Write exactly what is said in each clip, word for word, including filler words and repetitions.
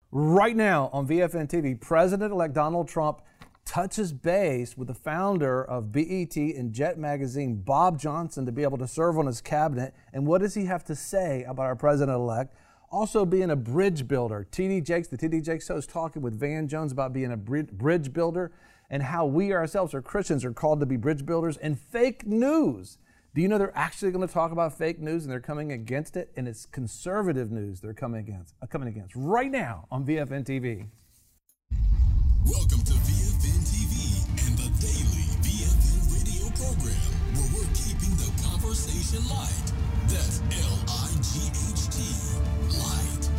Right now on V F N T V, President-elect Donald Trump touches base with the founder of B E T and Jet Magazine, Bob Johnson, to be able to serve on his cabinet. And what does he have to say about our president-elect also being a bridge builder? T D Jakes, the T D Jakes show, is talking with Van Jones about being a bridge builder and how we ourselves, or Christians, are called to be bridge builders. And fake news. Do you know they're actually going to talk about fake news and they're coming against it? And it's conservative news they're coming against, uh, coming against right now on V F N T V. Welcome to V F N T V and the daily V F N radio program, where we're keeping the conversation light. That's L I G H T, light.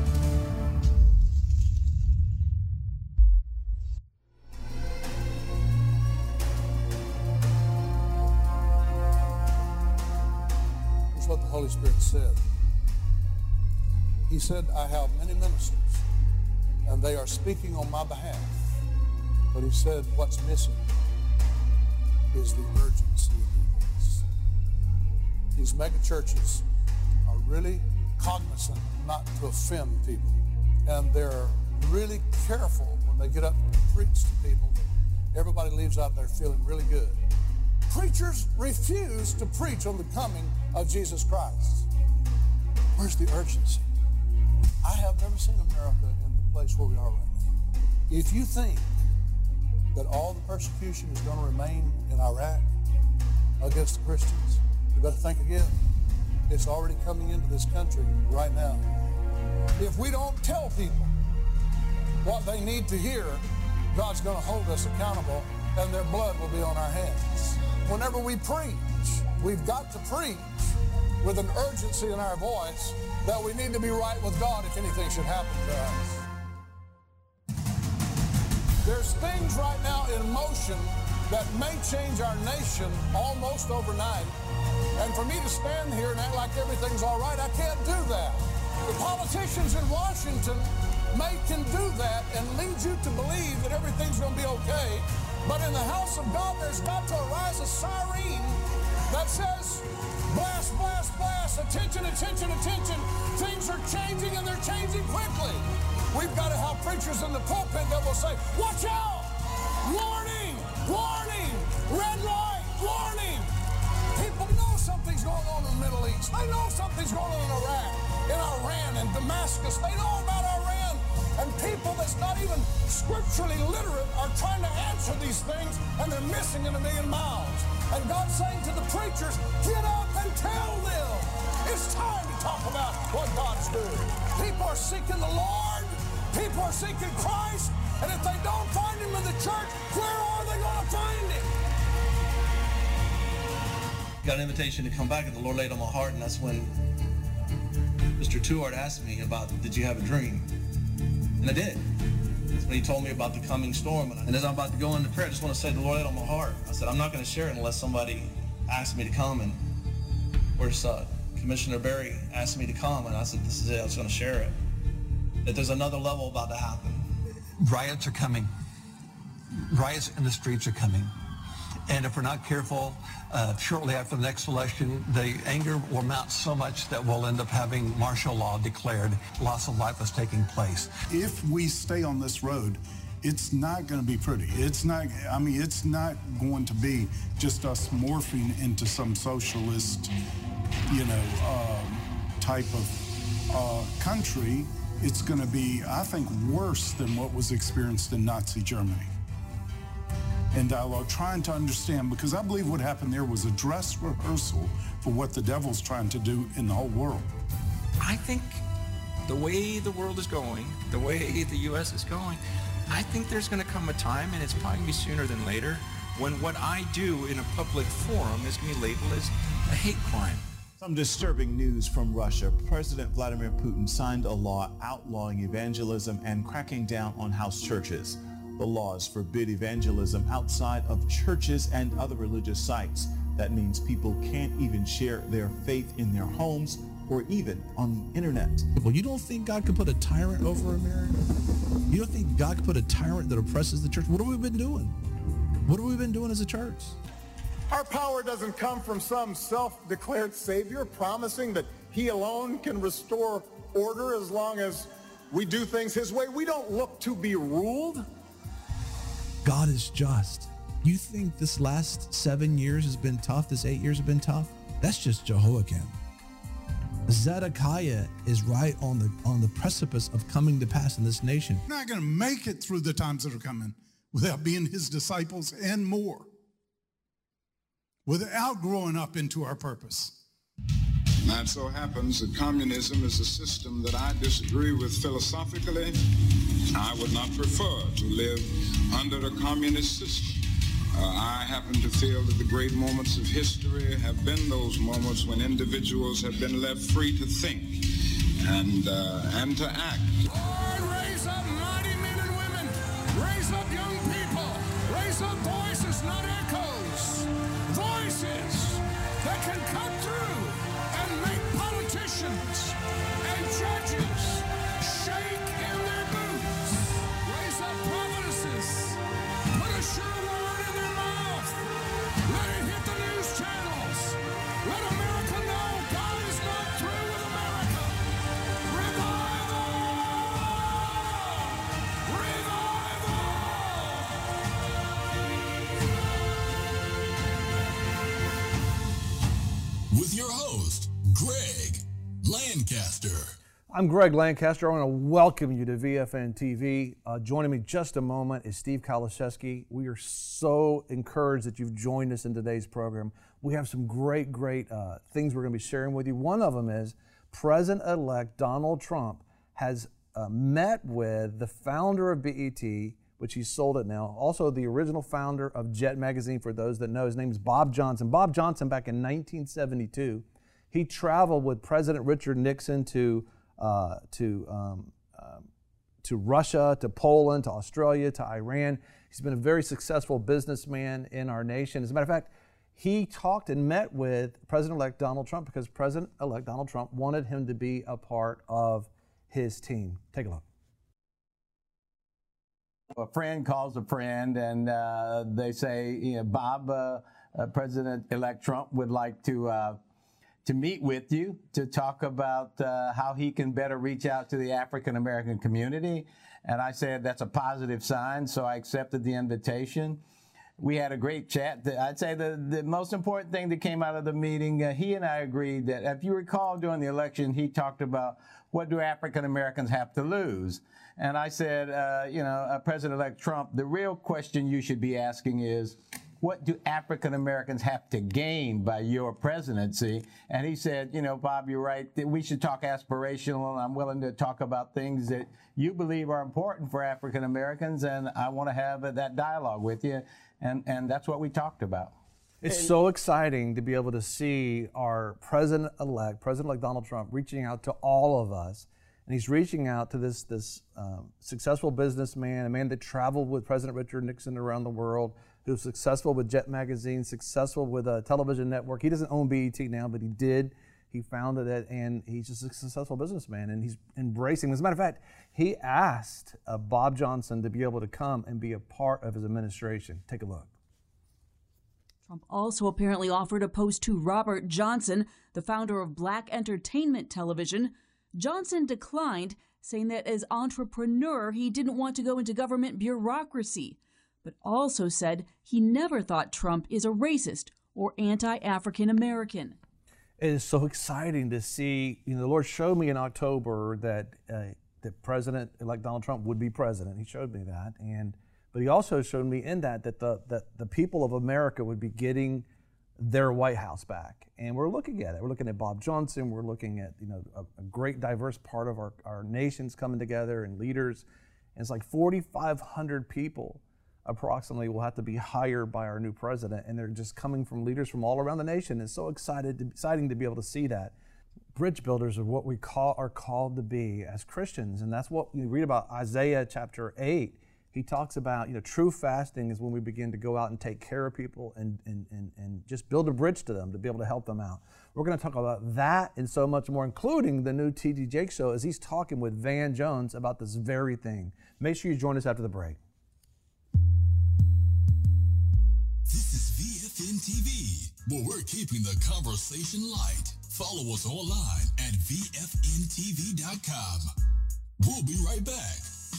Here's what the Holy Spirit said. He said, I have many ministers, and they are speaking on my behalf. But he said, what's missing is the urgency of their voice. These mega churches are really cognizant not to offend people. And they're really careful when they get up and preach to people that everybody leaves out there feeling really good. Preachers refuse to preach on the coming of Jesus Christ. Where's the urgency? I have never seen America in the place where we are right now. If you think that all the persecution is going to remain in Iraq against the Christians, you better think again. It's already coming into this country right now. If we don't tell people what they need to hear, God's going to hold us accountable and their blood will be on our hands. Whenever we preach, we've got to preach with an urgency in our voice that we need to be right with God if anything should happen to us. There's things right now in motion that may change our nation almost overnight. And for me to stand here and act like everything's all right, I can't do that. The politicians in Washington may can do that and lead you to believe that everything's going to be okay. But in the house of God, there's got to arise a siren that says, blast, blast, blast, attention, attention, attention. Things are changing and they're changing quickly. We've got to have preachers in the pulpit that will say, watch out! Warning! Warning! Red light! Warning! People know something's going on in the Middle East. They know something's going on in Iraq, in Iran, and Damascus. They know about Iran. And people that's not even scripturally literate are trying to answer these things, and they're missing in a million miles. And God's saying to the preachers, get up and tell them. It's time to talk about what God's doing. People are seeking the Lord. People are seeking Christ. And if they don't find him in the church, where are they going to find him? Got an invitation to come back, and the Lord laid on my heart, and that's when Mister Tuart asked me about, did you have a dream? And I did. That's when he told me about the coming storm. And as I'm about to go into prayer, I just want to say, the Lord laid on my heart. I said, I'm not going to share it unless somebody asks me to come. And where's uh, Commissioner Berry asked me to come, and I said, this is it, I was going to share it. That there's another level about to happen. Riots are coming. Riots in the streets are coming. And if we're not careful, uh, shortly after the next election, the anger will mount so much that we'll end up having martial law declared. Loss of life is taking place. If we stay on this road, it's not going to be pretty. It's not, I mean, it's not going to be just us morphing into some socialist, you know, um, type of uh, country. It's going to be, I think, worse than what was experienced in Nazi Germany. And dialogue, trying to understand, because I believe what happened there was a dress rehearsal for what the devil's trying to do in the whole world. I think the way the world is going, the way the U S is going, I think there's going to come a time, and it's probably going to be sooner than later, when what I do in a public forum is going to be labeled as a hate crime. Some disturbing news from Russia. President Vladimir Putin signed a law outlawing evangelism and cracking down on house churches. The laws forbid evangelism outside of churches and other religious sites. That means people can't even share their faith in their homes or even on the internet. Well, you don't think God could put a tyrant over America? You don't think God could put a tyrant that oppresses the church? What have we been doing? What have we been doing as a church? Our power doesn't come from some self-declared savior promising that he alone can restore order as long as We do things his way. We don't look to be ruled. God is just. You think this last seven years has been tough? This eight years have been tough? That's just Jehoiakim. Zedekiah is right on the on the precipice of coming to pass in this nation. We're not going to make it through the times that are coming without being his disciples and more, without growing up into our purpose. Now it so happens that communism is a system that I disagree with philosophically. I would not prefer to live under a communist system. Uh, I happen to feel that the great moments of history have been those moments when individuals have been left free to think and uh, and to act. Lord, raise up mighty men and women. Raise up young people. Raise up voices, not echoes. Voices that can cut through and make politicians and judges shake in their boots. Raise up prophetesses. Put a sure word in their mouth. Let it hit the news channels. Let America know God is not through with America. Revival! Revival! With your host, Greg Lancaster. I'm Greg Lancaster. I want to welcome you to V F N T V. Uh, joining me just a moment is Steve Kaliszewski. We are so encouraged that you've joined us in today's program. We have some great, great uh, things we're going to be sharing with you. One of them is President-elect Donald Trump has uh, met with the founder of B E T, which he sold it now, also the original founder of Jet Magazine, for those that know. His name is Bob Johnson. Bob Johnson, back in nineteen seventy-two, he traveled with President Richard Nixon to Uh, to um, um, to Russia, to Poland, to Australia, to Iran. He's been a very successful businessman in our nation. As a matter of fact, he talked and met with President-elect Donald Trump because President-elect Donald Trump wanted him to be a part of his team. Take a look. A friend calls a friend, and uh, they say, you know, Bob, uh, uh, President-elect Trump would like to uh, to meet with you to talk about uh, how he can better reach out to the African-American community. And I said, that's a positive sign, so I accepted the invitation. We had a great chat. I'd say the, the most important thing that came out of the meeting, uh, he and I agreed that, if you recall during the election, he talked about what do African-Americans have to lose? And I said, uh, you know, uh, President-elect Trump, the real question you should be asking is, what do African-Americans have to gain by your presidency? And he said, you know, Bob, you're right. We should talk aspirational, and I'm willing to talk about things that you believe are important for African-Americans, and I want to have that dialogue with you. And, and that's what we talked about. It's so exciting to be able to see our president-elect, President-elect Donald Trump, reaching out to all of us. And he's reaching out to this, this um, successful businessman, a man that traveled with President Richard Nixon around the world, who's successful with Jet Magazine, successful with a television network. He doesn't own B E T now, but he did. He founded it, and he's just a successful businessman, and he's embracing. As a matter of fact, he asked uh, Bob Johnson to be able to come and be a part of his administration. Take a look. Trump also apparently offered a post to Robert Johnson, the founder of Black Entertainment Television. Johnson declined, saying that as entrepreneur, he didn't want to go into government bureaucracy, but also said he never thought Trump is a racist or anti-African American. It is so exciting to see, you know, the Lord showed me in October that uh, that President-elect Donald Trump would be president. He showed me that, and but he also showed me in that that the that the people of America would be getting their White House back. And we're looking at it. We're looking at Bob Johnson. We're looking at, you know, a, a great diverse part of our, our nations coming together and leaders. And it's like forty-five hundred people approximately will have to be hired by our new president, and they're just coming from leaders from all around the nation. It's so excited to, exciting to be able to see that. Bridge builders are what we call are called to be as Christians, and that's what you read about Isaiah chapter eight. He talks about, you know, true fasting is when we begin to go out and take care of people and, and, and, and just build a bridge to them to be able to help them out. We're going to talk about that and so much more, including the new T D Jakes show, as he's talking with Van Jones about this very thing. Make sure you join us after the break. This is V F N T V, where we're keeping the conversation light. Follow us online at V F N T V dot com. We'll be right back.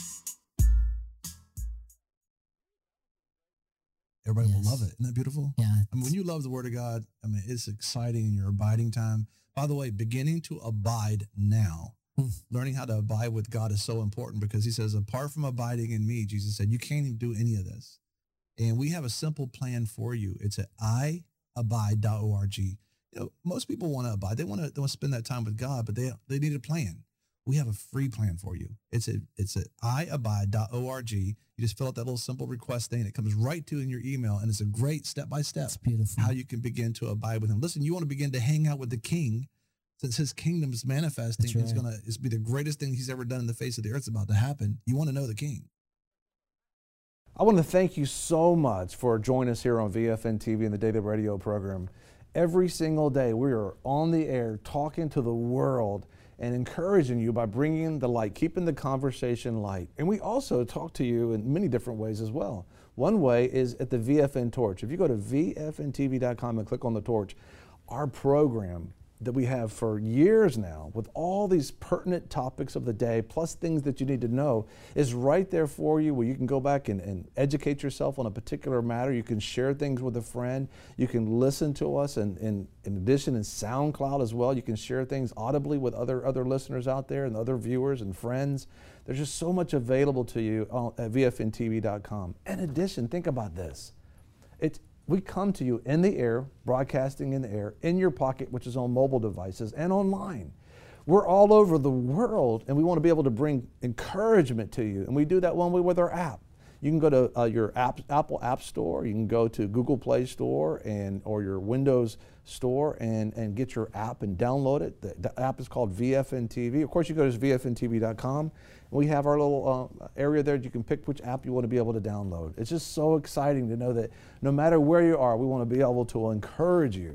Everybody Yes. will love it. Isn't that beautiful? Yeah. I mean, when you love the Word of God, I mean, it's exciting in your abiding time. By the way, beginning to abide now. Learning how to abide with God is so important because he says, apart from abiding in me, Jesus said, you can't even do any of this. And we have a simple plan for you. It's at i abide dot org. You know, most people want to abide. They want to they want to spend that time with God, but they they need a plan. We have a free plan for you. It's at it's at i abide dot org. You just fill out that little simple request thing. It comes right to in your email, and it's a great step-by-step how you can begin to abide with him. Listen, you want to begin to hang out with the King. Since his kingdom is manifesting, That's right. it's gonna it's be the greatest thing he's ever done in the face of the earth. It's about to happen. You want to know the King. I want to thank you so much for joining us here on V F N T V and the Daily Radio program. Every single day we are on the air talking to the world and encouraging you by bringing the light, keeping the conversation light. And we also talk to you in many different ways as well. One way is at the V F N Torch. If you go to V F N T V dot com and click on the torch, our program that we have for years now with all these pertinent topics of the day, plus things that you need to know, is right there for you where you can go back and, and educate yourself on a particular matter. You can share things with a friend. You can listen to us, and, and in addition in SoundCloud as well. You can share things audibly with other, other listeners out there and other viewers and friends. There's just so much available to you at V F N T V dot com. In addition, think about this. It's We come to you in the air, broadcasting in the air, in your pocket, which is on mobile devices, and online. We're all over the world, and we want to be able to bring encouragement to you. And we do that one way with our app. You can go to uh, your app, Apple App Store. You can go to Google Play Store and or your Windows Store and, and get your app and download it. The, the app is called V F N T V. Of course, you go to V F N T V dot com. We have our little uh, area there. You can pick which app you want to be able to download. It's just so exciting to know that no matter where you are, we want to be able to encourage you.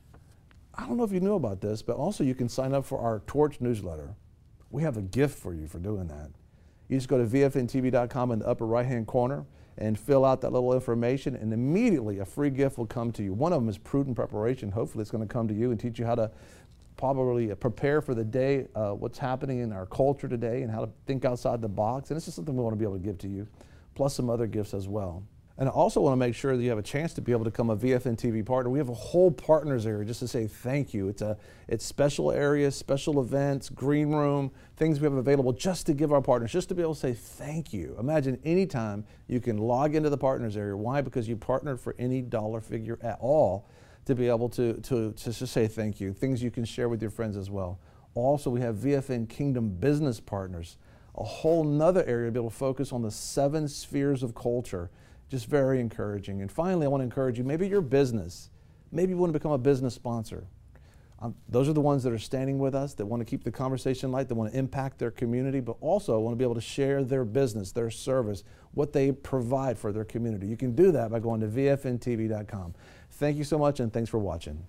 I don't know if you knew about this, but also you can sign up for our Torch newsletter. We have a gift for you for doing that. You just go to V F N T V dot com in the upper right-hand corner and fill out that little information, and immediately a free gift will come to you. One of them is Prudent Preparation. Hopefully it's going to come to you and teach you how to probably prepare for the day, uh, what's happening in our culture today, and how to think outside the box. And it's just something we want to be able to give to you, plus some other gifts as well. And I also want to make sure that you have a chance to be able to become a V F N T V partner. We have a whole partners area just to say thank you. It's a it's special areas, special events, green room, things we have available just to give our partners, just to be able to say thank you. Imagine anytime you can log into the partners area. Why? Because you partnered for any dollar figure at all to be able to, to, to just say thank you. Things you can share with your friends as well. Also, we have V F N Kingdom Business Partners, a whole nother area to be able to focus on the seven spheres of culture. Just very encouraging. And finally, I want to encourage you, maybe your business, maybe you want to become a business sponsor. Um, those are the ones that are standing with us, that want to keep the conversation light, that want to impact their community, but also want to be able to share their business, their service, what they provide for their community. You can do that by going to V F N T V dot com. Thank you so much, and thanks for watching.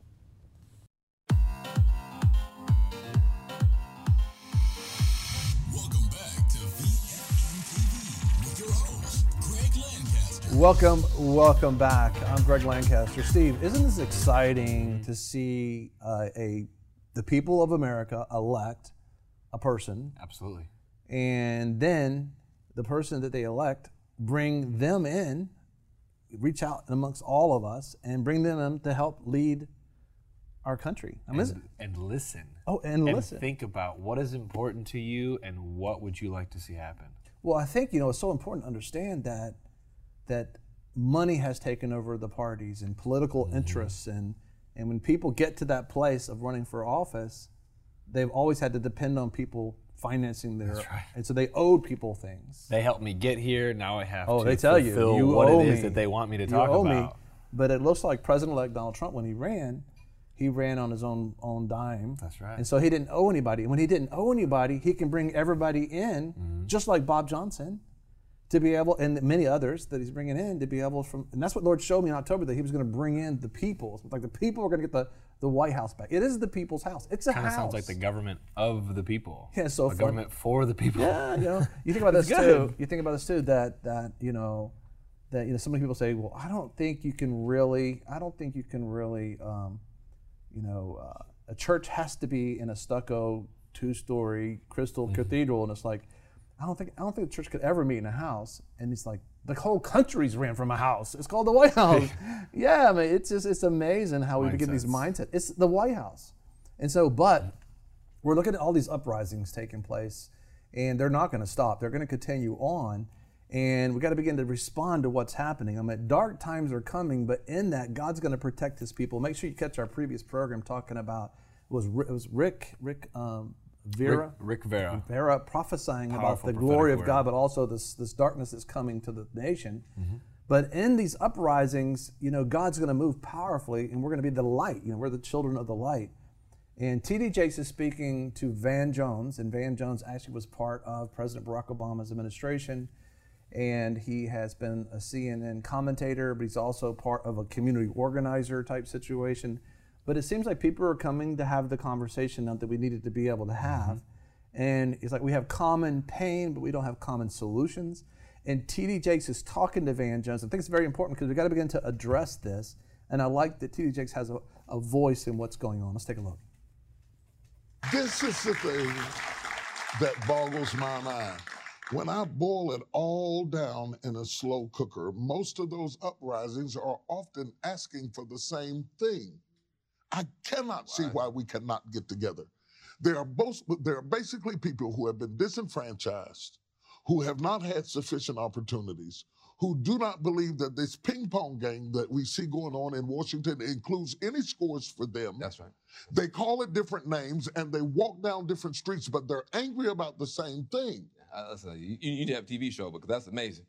Welcome, welcome back. I'm Greg Lancaster. Steve, isn't this exciting to see uh, a the people of America elect a person? Absolutely. And then the person that they elect, bring them in, reach out amongst all of us, and bring them in to help lead our country. I mean, and, and listen. Oh, and, and listen. Think about what is important to you and what would you like to see happen. Well, I think, you know, it's so important to understand that that money has taken over the parties and political mm-hmm. interests, and and when people get to that place of running for office, they've always had to depend on people financing their, That's right. and so they owed people things. They helped me get here. Now I have oh, to they tell you, fulfill you what owe it is me. that they want me to you talk owe about. Me. But it looks like President-elect Donald Trump, when he ran, he ran on his own own dime. That's right. And so he didn't owe anybody. And when he didn't owe anybody, he can bring everybody in, mm-hmm. just like Bob Johnson, to be able, and many others that he's bringing in, to be able from, and that's what Lord showed me in October, that he was going to bring in the people. Like the people are going to get the, the White House back. It is the people's house. It's a Kinda house. Sounds like the government of the people. Yeah, so a fun. government for the people. Yeah, you know, you think about this too. You think about this too. That that you know, that you know, so many people say, well, I don't think you can really. I don't think you can really. Um, you know, uh, a church has to be in a stucco two-story crystal mm-hmm. cathedral, and it's like, I don't think I don't think the church could ever meet in a house. And it's like the whole country's ran from a house. It's called the White House. Yeah, I mean, it's just it's amazing how we Mindsets. Get these mindsets. It's the White House, and so but we're looking at all these uprisings taking place, and they're not going to stop. They're going to continue on, and we got to begin to respond to what's happening. I mean, dark times are coming, but in that, God's going to protect His people. Make sure you catch our previous program talking about it was it was Rick Rick. Um, Vera, Rick, Rick Vera, Vera prophesying Powerful about the glory of word. God, but also this this darkness that's coming to the nation. Mm-hmm. But in these uprisings, you know, God's going to move powerfully, and we're going to be the light. You know, we're the children of the light. And T D Jakes is speaking to Van Jones, and Van Jones actually was part of President Barack Obama's administration, and he has been a C N N commentator, but he's also part of a community organizer type situation. But it seems like people are coming to have the conversation that we needed to be able to have. Mm-hmm. And it's like we have common pain, but we don't have common solutions. And T D Jakes is talking to Van Jones. I think it's very important because we've got to begin to address this. And I like that T D Jakes has a, a voice in what's going on. Let's take a look. This is the thing that boggles my mind. When I boil it all down in a slow cooker, most of those uprisings are often asking for the same thing. I cannot see why we cannot get together. There are both, there are basically people who have been disenfranchised, who have not had sufficient opportunities, who do not believe that this ping pong game that we see going on in Washington includes any scores for them. That's right. They call it different names and they walk down different streets, but they're angry about the same thing. Uh, listen, you, you need to have a T V show because that's amazing.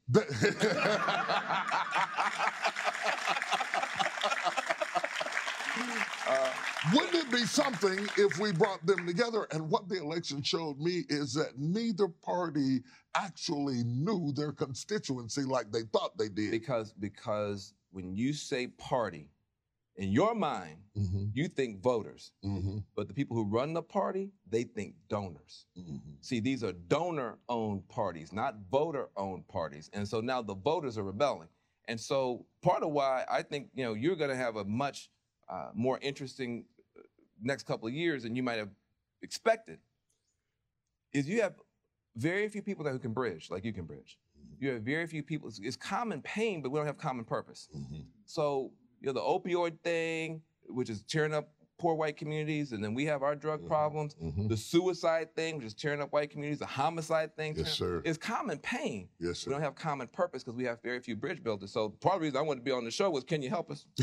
Uh, wouldn't it be something if we brought them together? And what the election showed me is that neither party actually knew their constituency like they thought they did. Because because when you say party, in your mind, mm-hmm. you think voters. Mm-hmm. But the people who run the party, they think donors. Mm-hmm. See, these are donor-owned parties, not voter-owned parties. And so now the voters are rebelling. And so part of why I think, you know, you're going to have a much Uh, more interesting next couple of years than you might have expected, is you have very few people that who can bridge, like you can bridge. Mm-hmm. You have very few people. It's, it's common pain, but we don't have common purpose. Mm-hmm. So, you know, the opioid thing, which is tearing up poor white communities, and then we have our drug mm-hmm. problems. Mm-hmm. The suicide thing, which is tearing up white communities. The homicide thing, yes, sir. It's common pain. Yes, sir. We don't have common purpose because we have very few bridge builders. So part of the reason I wanted to be on the show was, can you help us?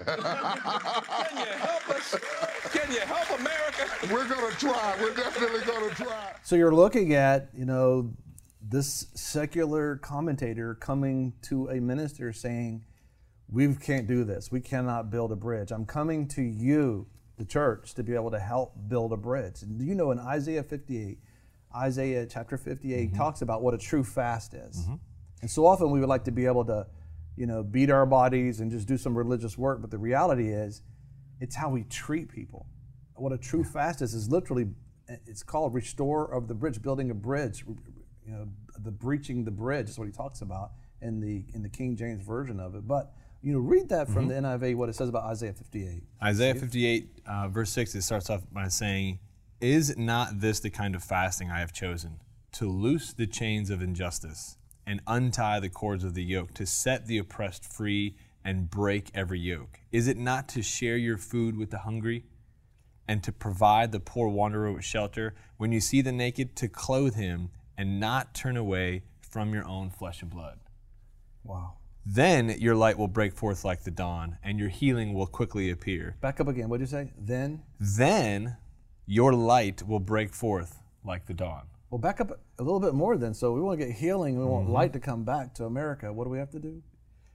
Can you help us? Can you help America? We're going to try. We're definitely going to try. So you're looking at, you know, this secular commentator coming to a minister saying, we can't do this. We cannot build a bridge. I'm coming to you, the church, to be able to help build a bridge. And do you know in Isaiah fifty-eight, Isaiah chapter fifty-eight mm-hmm. talks about what a true fast is. Mm-hmm. And so often we would like to be able to, you know, beat our bodies and just do some religious work, but the reality is it's how we treat people. What a true fast is is literally, it's called restore of the bridge, building a bridge, you know, the breaching the bridge is what he talks about in the in the King James version of it. But you know, read that from mm-hmm. the N I V, what it says about Isaiah fifty-eight. Isaiah fifty-eight, uh, verse six, it starts off by saying, "Is not this the kind of fasting I have chosen? To loose the chains of injustice and untie the cords of the yoke, to set the oppressed free and break every yoke? Is it not to share your food with the hungry and to provide the poor wanderer with shelter? When you see the naked, to clothe him and not turn away from your own flesh and blood." Wow. Then your light will break forth like the dawn, and your healing will quickly appear. Back up again. What did you say? Then? Then your light will break forth like the dawn. Well, back up a little bit more then. So we want to get healing. We want mm-hmm. light to come back to America. What do we have to do?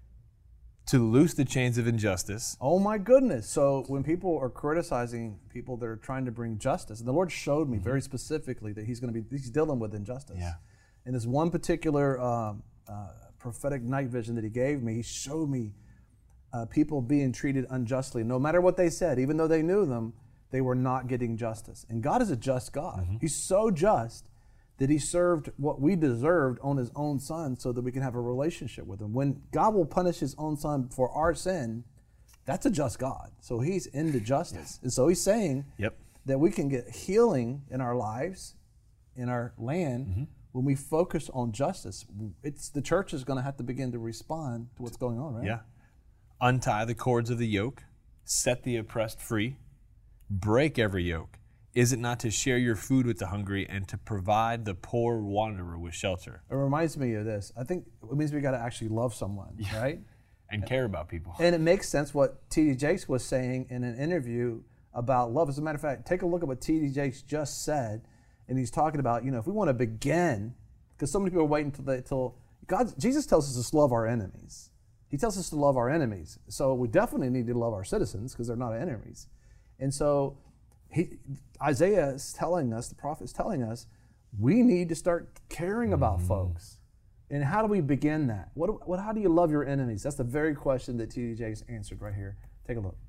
To loose the chains of injustice. Oh my goodness. So when people are criticizing people that are trying to bring justice, and the Lord showed me mm-hmm. very specifically that he's going to be, he's dealing with injustice. Yeah. In this one particular um, uh, prophetic night vision that he gave me, he showed me uh, people being treated unjustly. No matter what they said, even though they knew them, they were not getting justice. And God is a just God. Mm-hmm. He's so just that he served what we deserved on his own son so that we can have a relationship with him. When God will punish his own son for our sin, that's a just God. So he's into justice. Yes. And so he's saying yep. that we can get healing in our lives, in our land, mm-hmm. when we focus on justice. It's the church is going to have to begin to respond to what's going on, right? Yeah. Untie the cords of the yoke, set the oppressed free, break every yoke. Is it not to share your food with the hungry and to provide the poor wanderer with shelter? It reminds me of this. I think it means we got to actually love someone, yeah. right? And care about people. And it makes sense what T D Jakes was saying in an interview about love. As a matter of fact, take a look at what T D Jakes just said. And he's talking about, you know, if we want to begin, because so many people are waiting until, until God, Jesus tells us to love our enemies. He tells us to love our enemies. So we definitely need to love our citizens because they're not enemies. And so he, Isaiah is telling us, the prophet is telling us, we need to start caring about mm-hmm. folks. And how do we begin that? What, what, how do you love your enemies? That's the very question that T D Jakes answered right here. Take a look.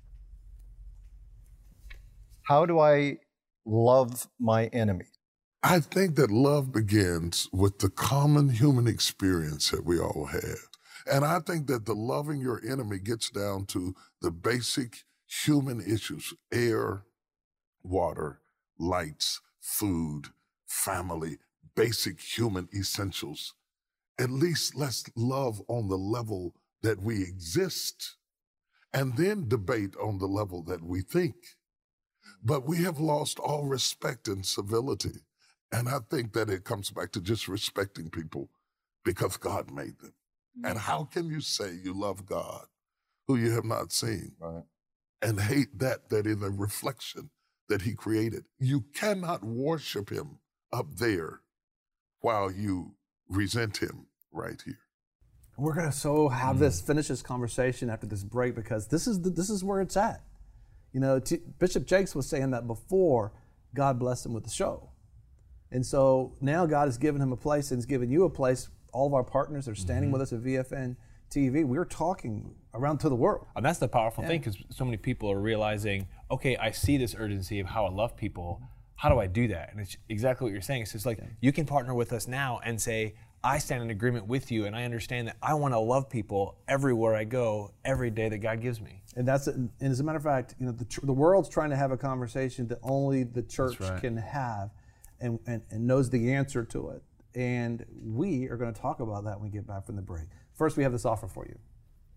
How do I love my enemy? I think that love begins with the common human experience that we all have. And I think that the loving your enemy gets down to the basic human issues: air, water, lights, food, family, basic human essentials. At least let's love on the level that we exist and then debate on the level that we think. But we have lost all respect and civility. And I think that it comes back to just respecting people because God made them. Mm-hmm. And how can you say you love God who you have not seen right. and hate that that is a reflection that he created? You cannot worship him up there while you resent him right here. We're going to so have mm-hmm. this, finish this conversation after this break because this is the, this is where it's at. You know, T- Bishop Jakes was saying that before God blessed him with the show. And so now God has given him a place and has given you a place. All of our partners are standing mm-hmm. with us at V F N T V. We're talking around to the world. And that's the powerful yeah. thing because so many people are realizing, okay, I see this urgency of how I love people. How do I do that? And it's exactly what you're saying. It's just like, okay. you can partner with us now and say, I stand in agreement with you and I understand that I want to love people everywhere I go, every day that God gives me. And that's, and as a matter of fact, you know, the, the world's trying to have a conversation that only the church right. can have and, and, and knows the answer to it. And we are going to talk about that when we get back from the break. First, we have this offer for you.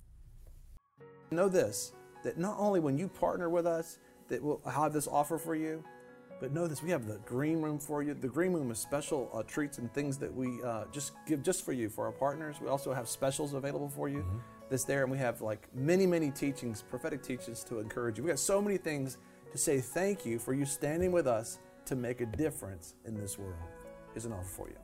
Know this, that not only when you partner with us, that we'll have this offer for you, but know this, we have the green room for you. The green room is special uh, treats and things that we uh, just give just for you, for our partners. We also have specials available for you mm-hmm. that's there, and we have like many, many teachings, prophetic teachings to encourage you. We got so many things to say thank you for you standing with us to make a difference in this world. Here's an offer for you.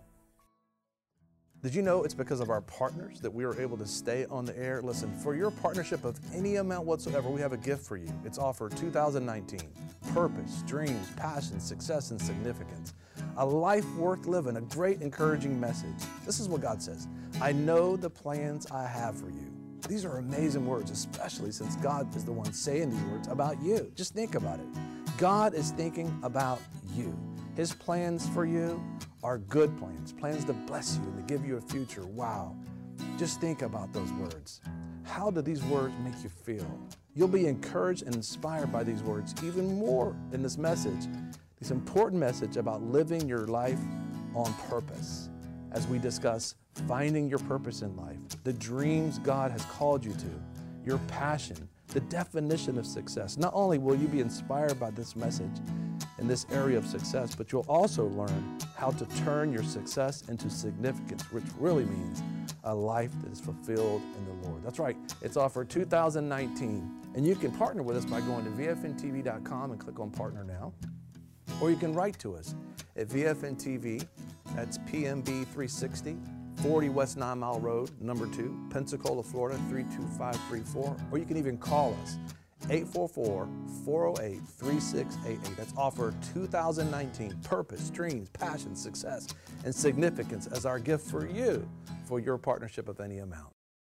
Did you know it's because of our partners that we are able to stay on the air? Listen, for your partnership of any amount whatsoever, we have a gift for you. It's offer two thousand nineteen. Purpose, dreams, passion, success, and significance. A life worth living, a great encouraging message. This is what God says. I know the plans I have for you. These are amazing words, especially since God is the one saying these words about you. Just think about it. God is thinking about you. His plans for you are good plans, plans to bless you and to give you a future. Wow. Just think about those words. How do these words make you feel? You'll be encouraged and inspired by these words even more in this message, this important message about living your life on purpose as we discuss finding your purpose in life, the dreams God has called you to, your passion, the definition of success. Not only will you be inspired by this message in this area of success, but you'll also learn how to turn your success into significance, which really means a life that is fulfilled in the Lord. That's right, it's offer two thousand nineteen, and you can partner with us by going to V F N T V dot com and click on Partner Now, or you can write to us at V F N T V, that's P M B three sixty, forty West Nine Mile Road, number two, Pensacola, Florida, three two five three four, or you can even call us, eight four four, four oh eight, three six eight eight. That's offer two thousand nineteen, purpose, dreams, passion, success, and significance as our gift for you for your partnership of any amount.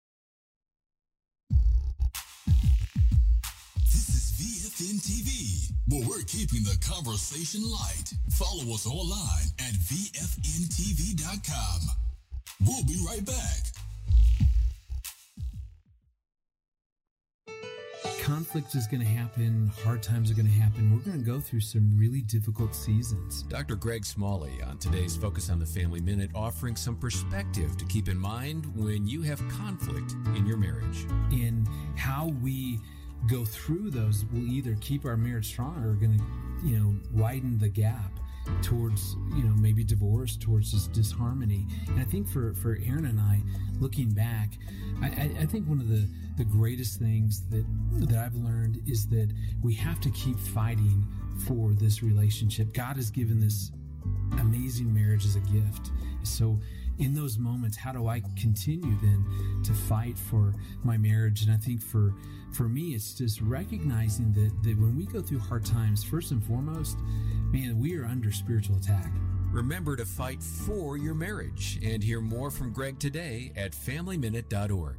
This is V F N T V, where we're keeping the conversation light. Follow us online at V F N T V dot com. We'll be right back. Confidence conflict is going to happen, hard times are going to happen. We're going to go through some really difficult seasons. Doctor Greg Smalley on today's Focus on the Family Minute, offering some perspective to keep in mind when you have conflict in your marriage. In how we go through those will either keep our marriage strong or going to, you know, widen the gap towards, you know, maybe divorce, towards this disharmony. And I think for, for Aaron and I, looking back, I, I, I think one of the, the greatest things that that I've learned is that we have to keep fighting for this relationship. God has given this amazing marriage as a gift. So in those moments, how do I continue then to fight for my marriage? And I think for for me, it's just recognizing that, that when we go through hard times, first and foremost, man, we are under spiritual attack. Remember to fight for your marriage and hear more from Greg today at family minute dot org.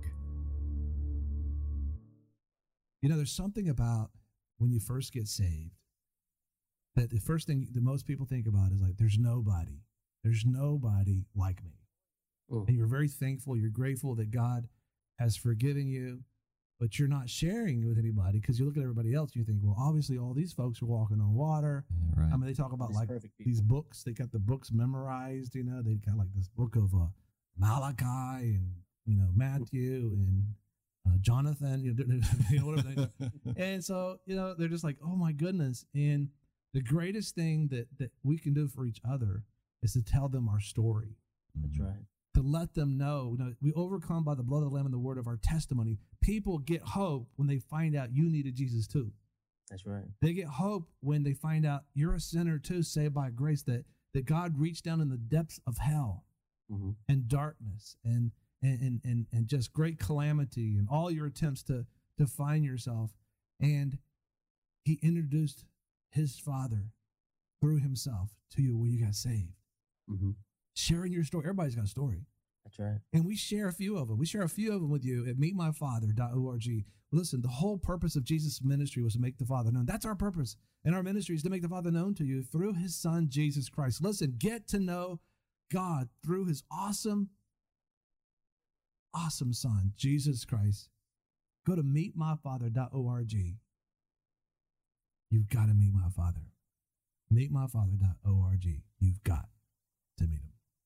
You know, there's something about when you first get saved that the first thing that most people think about is like, there's nobody. There's nobody like me. Ooh. And you're very thankful. You're grateful that God has forgiven you, but you're not sharing with anybody because you look at everybody else and you think, well, obviously all these folks are walking on water. Yeah, right. I mean, they talk about these like these books. They got the books memorized, you know, they got like this book of uh, Malachi and, you know, Matthew and uh, Jonathan, you know, you know whatever they do. And so, you know, they're just like, oh my goodness. And the greatest thing that, that we can do for each other is to tell them our story. That's right. To let them know, you know, we overcome by the blood of the Lamb and the word of our testimony. People get hope when they find out you needed Jesus too. That's right. They get hope when they find out you're a sinner too, saved by grace, that, that God reached down in the depths of hell mm-hmm. and darkness and, and, and, and just great calamity and all your attempts to, to find yourself. And he introduced his Father through himself to you where you got saved. Mm-hmm. Sharing your story. Everybody's got a story. That's right. And we share a few of them. We share a few of them with you at meet my father dot org. Listen, the whole purpose of Jesus' ministry was to make the Father known. That's our purpose. And our ministry is to make the Father known to you through his Son, Jesus Christ. Listen, get to know God through his awesome, awesome Son, Jesus Christ. Go to meet my father dot org. You've got to meet my Father. meet my father dot org. You've got to meet him.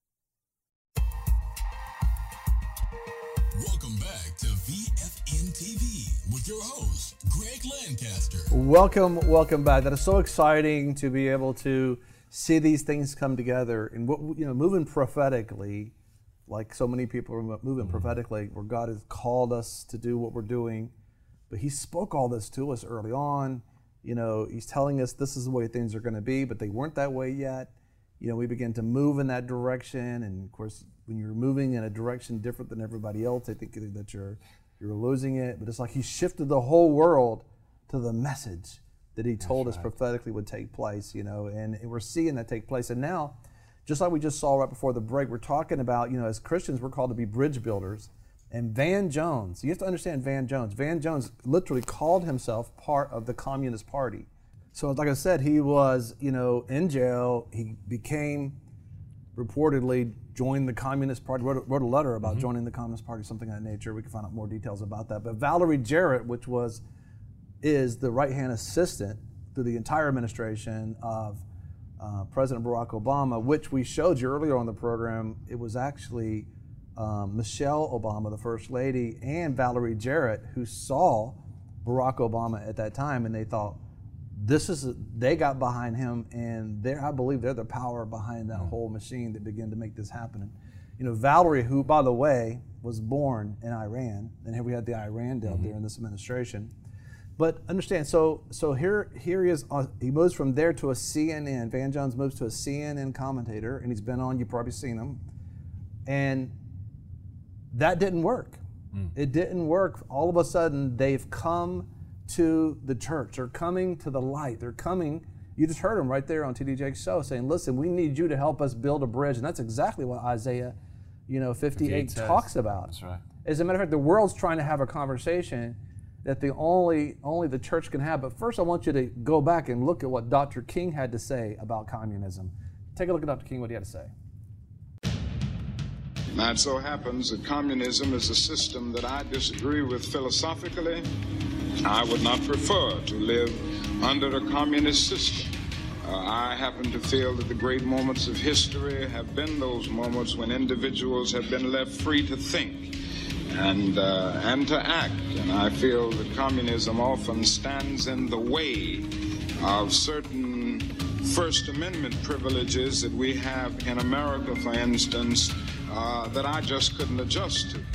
Welcome back to V F N T V with your host, Greg Lancaster. Welcome, welcome back. That is so exciting to be able to see these things come together and, you know, moving prophetically, like so many people are moving mm-hmm. prophetically, where God has called us to do what we're doing. But he spoke all this to us early on. You know, he's telling us this is the way things are going to be, but they weren't that way yet. You know, we begin to move in that direction, and of course, when you're moving in a direction different than everybody else, I think that you're you're losing it. But it's like he shifted the whole world to the message that he told That's us right. prophetically would take place. You know, and we're seeing that take place. And now, just like we just saw right before the break, we're talking about, you know, as Christians, we're called to be bridge builders. And Van Jones, you have to understand Van Jones. Van Jones literally called himself part of the Communist Party. So like I said, he was, you know, in jail. He became, reportedly, joined the Communist Party, wrote a, wrote a letter about mm-hmm. joining the Communist Party, something of that nature. We can find out more details about that. But Valerie Jarrett, which was, is the right-hand assistant through the entire administration of uh, President Barack Obama, which we showed you earlier on the program. It was actually um, Michelle Obama, the First Lady, and Valerie Jarrett, who saw Barack Obama at that time, and they thought, This is, a, they got behind him, and they're, I believe they're the power behind that whole machine that began to make this happen. You know, Valerie, who, by the way, was born in Iran, and here we had the Iran deal mm-hmm. during this administration. But understand, so so here here he is, uh, he moves from there to a C N N. Van Jones moves to a C N N commentator, and he's been on, you've probably seen him. And that didn't work. Mm. It didn't work. All of a sudden, they've come to the church. They're coming to the light. They're coming. You just heard them right there on T D Jake's show saying, listen, we need you to help us build a bridge. And that's exactly what Isaiah, you know, fifty-eight talks about. That's right. As a matter of fact, the world's trying to have a conversation that the only only the church can have. But first I want you to go back and look at what Doctor King had to say about communism. Take a look at Doctor King, what he had to say. Now it so happens that communism is a system that I disagree with philosophically, I would not prefer to live under a communist system. Uh, I happen to feel that the great moments of history have been those moments when individuals have been left free to think and uh, and to act. And I feel that communism often stands in the way of certain First Amendment privileges that we have in America, for instance, uh, that I just couldn't adjust to.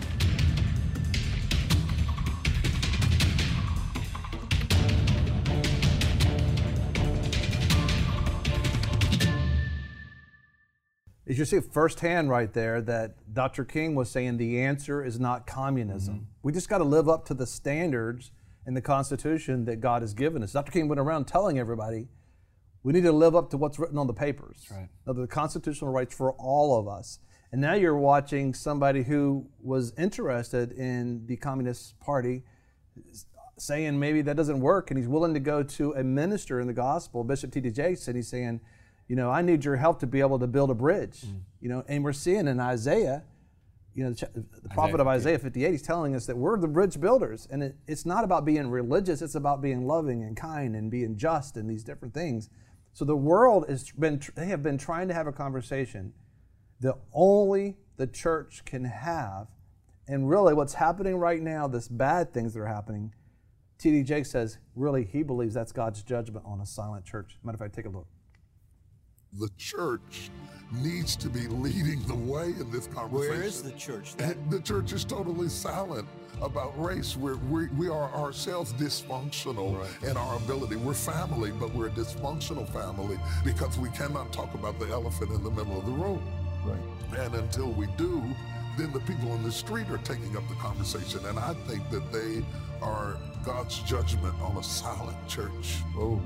As you see firsthand right there that Doctor King was saying the answer is not communism. Mm-hmm. We just got to live up to the standards in the Constitution that God has given us. Doctor King went around telling everybody we need to live up to what's written on the papers. Right. Of the constitutional rights for all of us. And now you're watching somebody who was interested in the Communist Party saying maybe that doesn't work, and he's willing to go to a minister in the gospel, Bishop T D Jakes, and he's saying, you know, I need your help to be able to build a bridge. Mm. You know, and we're seeing in Isaiah, you know, the, the prophet of Isaiah fifty-eight, he's telling us that we're the bridge builders. And it, it's not about being religious, it's about being loving and kind and being just and these different things. So the world has been, they have been trying to have a conversation that only the church can have. And really what's happening right now, this bad things that are happening, T D Jakes says, really, he believes that's God's judgment on a silent church. Matter of fact, take a look. The church needs to be leading the way in this conversation. Where is the church? And the church is totally silent about race. We're, we we are ourselves dysfunctional right. in our ability. We're family, but we're a dysfunctional family because we cannot talk about the elephant in the middle of the room. Right. And until we do, then the people on the street are taking up the conversation. And I think that they are God's judgment on a silent church. Oh.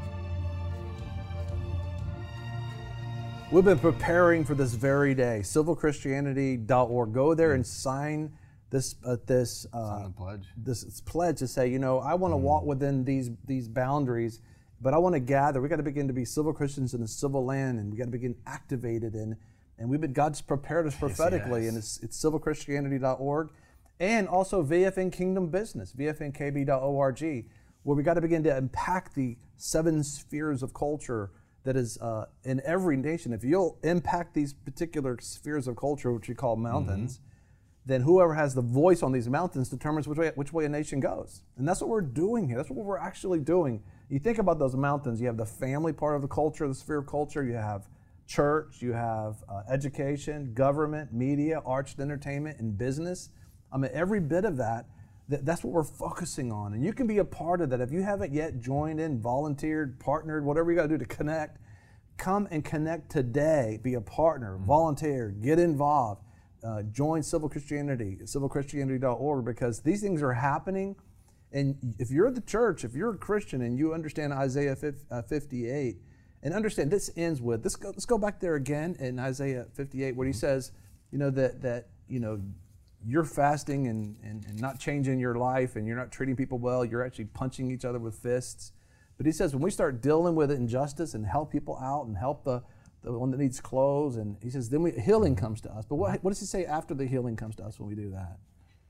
We've been preparing for this very day. civil christianity dot org. Go there and sign this uh, this uh, pledge. This, this pledge to say, you know, I want to mm. walk within these these boundaries, but I want to gather. We got to begin to be civil Christians in the civil land, and we got to begin activated in. And we've been God's prepared us prophetically, yes, yes. and it's, it's civil christianity dot org, and also V F N Kingdom Business, V F N K B dot org, where we got to begin to impact the seven spheres of culture that is uh, in every nation. If you'll impact these particular spheres of culture, which we call mountains, mm-hmm. then whoever has the voice on these mountains determines which way, which way a nation goes. And that's what we're doing here. That's what we're actually doing. You think about those mountains, you have the family part of the culture, the sphere of culture, you have church, you have uh, education, government, media, arts and entertainment, and business. I mean, every bit of that, th- that's what we're focusing on. And you can be a part of that. If you haven't yet joined in, volunteered, partnered, whatever you got to do to connect, come and connect today. Be a partner, mm-hmm. volunteer, get involved, uh, join Civil Christianity, civil christianity dot org, because these things are happening. And if you're the church, if you're a Christian and you understand Isaiah fifty-eight, and understand this ends with, let's go, let's go back there again in Isaiah fifty-eight, where he says, you know, that, that you know, you're fasting and, and, and not changing your life and you're not treating people well, you're actually punching each other with fists. But he says when we start dealing with injustice and help people out and help the, the one that needs clothes, and he says then we, healing comes to us. But what, what does he say after the healing comes to us when we do that?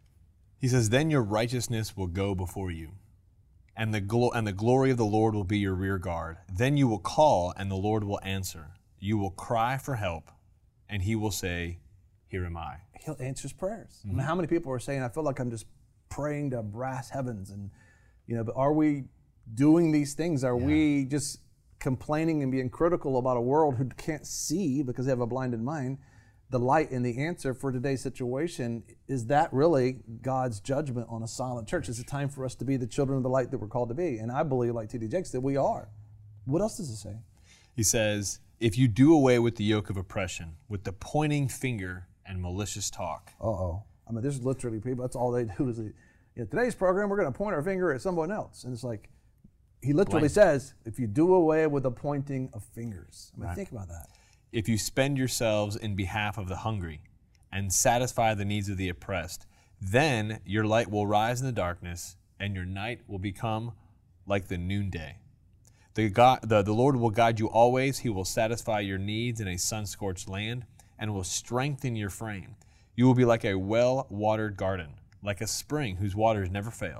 He says, then your righteousness will go before you, and the glo- and the glory of the Lord will be your rear guard. Then you will call, and the Lord will answer. You will cry for help, and he will say, here am I. He'll answer prayers. Mm-hmm. I mean, how many people are saying, I feel like I'm just praying to brass heavens, and you know, but are we doing these things? Are yeah. we just complaining and being critical about a world who can't see because they have a blinded mind the light and the answer for today's situation? Is that really God's judgment on a silent church? Is it time for us to be the children of the light that we're called to be? And I believe, like T D Jakes, that we are. What else does it say? He says, if you do away with the yoke of oppression, with the pointing finger and malicious talk. Uh-oh. I mean, there's literally people, that's all they do is, they, you know, today's program, we're going to point our finger at someone else. And it's like, he literally Blank. says, if you do away with the pointing of fingers. I mean, right. think about that. If you spend yourselves in behalf of the hungry and satisfy the needs of the oppressed, then your light will rise in the darkness and your night will become like the noonday. The, God, the, the Lord will guide you always. He will satisfy your needs in a sun-scorched land and will strengthen your frame. You will be like a well-watered garden, like a spring whose waters never fail.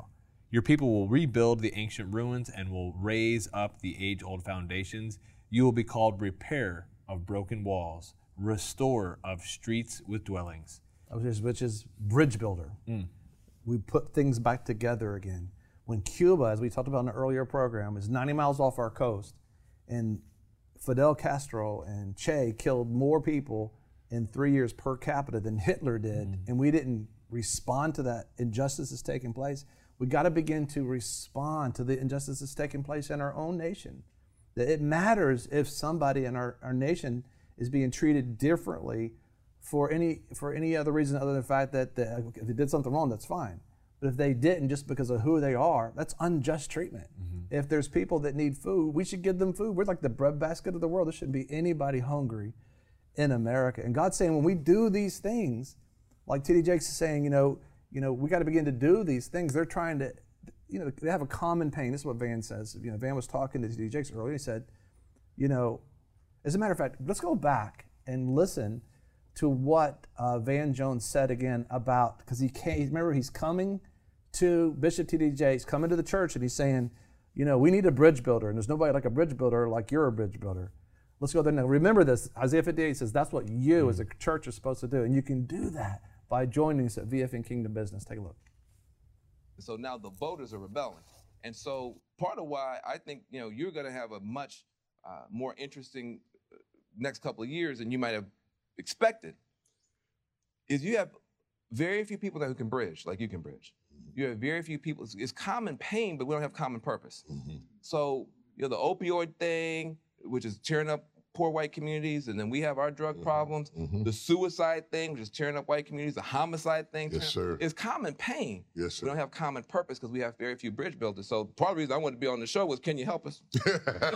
Your people will rebuild the ancient ruins and will raise up the age-old foundations. You will be called repairer of broken walls, restorer of streets with dwellings. Which is, which is bridge builder. Mm. We put things back together again. When Cuba, as we talked about in an earlier program, is ninety miles off our coast, and Fidel Castro and Che killed more people in three years per capita than Hitler did, mm. and we didn't respond to that injustice that's taking place, we got to begin to respond to the injustice that's taking place in our own nation. That it matters if somebody in our, our nation is being treated differently for any for any other reason other than the fact that they, if they did something wrong, that's fine. But if they didn't just because of who they are, that's unjust treatment. Mm-hmm. If there's people that need food, we should give them food. We're like the breadbasket of the world. There shouldn't be anybody hungry in America. And God's saying when we do these things, like T D Jakes is saying, you know, you know, we got to begin to do these things. They're trying to, you know, they have a common pain. This is what Van says. You know, Van was talking to T D Jakes earlier. He said, you know, as a matter of fact, let's go back and listen to what uh, Van Jones said again about, because he can't, remember he's coming to Bishop T D Jakes, coming to the church, and he's saying, you know, we need a bridge builder, and there's nobody like a bridge builder like you're a bridge builder. Let's go there now. Remember this, Isaiah fifty-eight says that's what you mm-hmm. as a church are supposed to do, and you can do that by joining us at V F N Kingdom Business. Take a look. So now the voters are rebelling. And so part of why I think, you know, you're going to have a much uh, more interesting next couple of years than you might have expected is you have very few people that who can bridge like you can bridge. Mm-hmm. You have very few people. It's, it's common pain, but we don't have common purpose. Mm-hmm. So, you know, the opioid thing, which is tearing up poor white communities, and then we have our drug mm-hmm. problems, mm-hmm. the suicide thing, which is tearing up white communities, the homicide thing, yes, sir. It's common pain. Yes, sir. We don't have common purpose because we have very few bridge builders. So part of the reason I wanted to be on the show was, can you help us? Can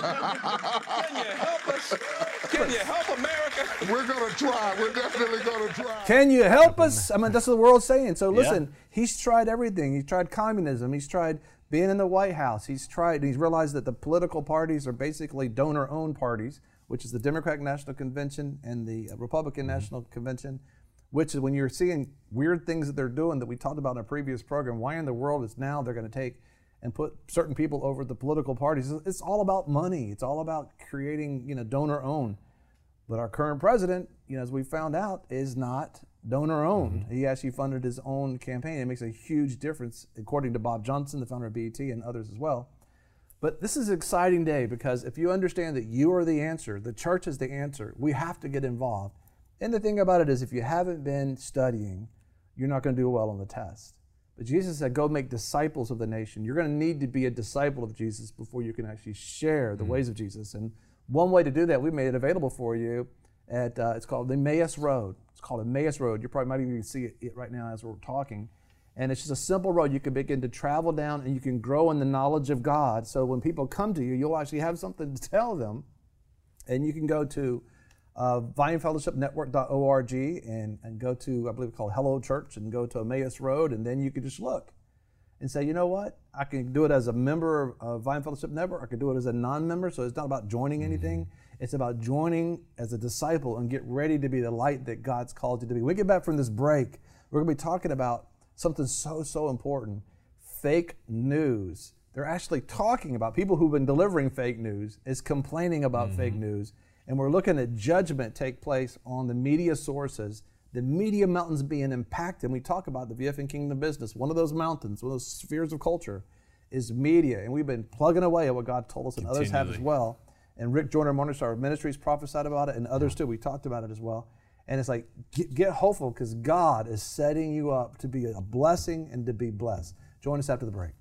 you help us? Can you help America? We're going to try. We're definitely going to try. Can you help us? I mean, that's what the world's saying. So listen, yeah. he's tried everything. He's tried communism. He's tried being in the White House. He's tried, he's realized that the political parties are basically donor-owned parties, which is the Democratic National Convention and the Republican mm-hmm. National Convention, which is when you're seeing weird things that they're doing that we talked about in a previous program, why in the world is now they're going to take and put certain people over the political parties? It's all about money. It's all about creating, you know, donor-owned. But our current president, you know, as we found out, is not donor-owned. Mm-hmm. He actually funded his own campaign. It makes a huge difference, according to Bob Johnson, the founder of B E T, and others as well. But this is an exciting day because if you understand that you are the answer, the church is the answer, we have to get involved. And the thing about it is if you haven't been studying, you're not going to do well on the test. But Jesus said, go make disciples of the nation. You're going to need to be a disciple of Jesus before you can actually share the mm-hmm. ways of Jesus. And one way to do that, we made it available for you at, uh, it's called the Emmaus Road. It's called Emmaus Road. You probably might even see it right now as we're talking. And it's just a simple road you can begin to travel down and you can grow in the knowledge of God. So when people come to you, you'll actually have something to tell them. And you can go to uh, vine fellowship network dot org and, and go to, I believe it's called Hello Church, and go to Emmaus Road, and then you can just look and say, you know what? I can do it as a member of Vine Fellowship Network. I can do it as a non-member. So it's not about joining anything. Mm-hmm. It's about joining as a disciple and get ready to be the light that God's called you to be. When we get back from this break, we're going to be talking about something so, so important, fake news. They're actually talking about, people who've been delivering fake news is complaining about mm-hmm. fake news. And we're looking at judgment take place on the media sources, the media mountains being impacted. And we talk about the V F N Kingdom Business. One of those mountains, one of those spheres of culture is media. And we've been plugging away at what God told us, and others have as well. And Rick Joyner, Morningstar Ministries, prophesied about it, and others too. We talked about it as well. And it's like, get, get hopeful because God is setting you up to be a blessing and to be blessed. Join us after the break.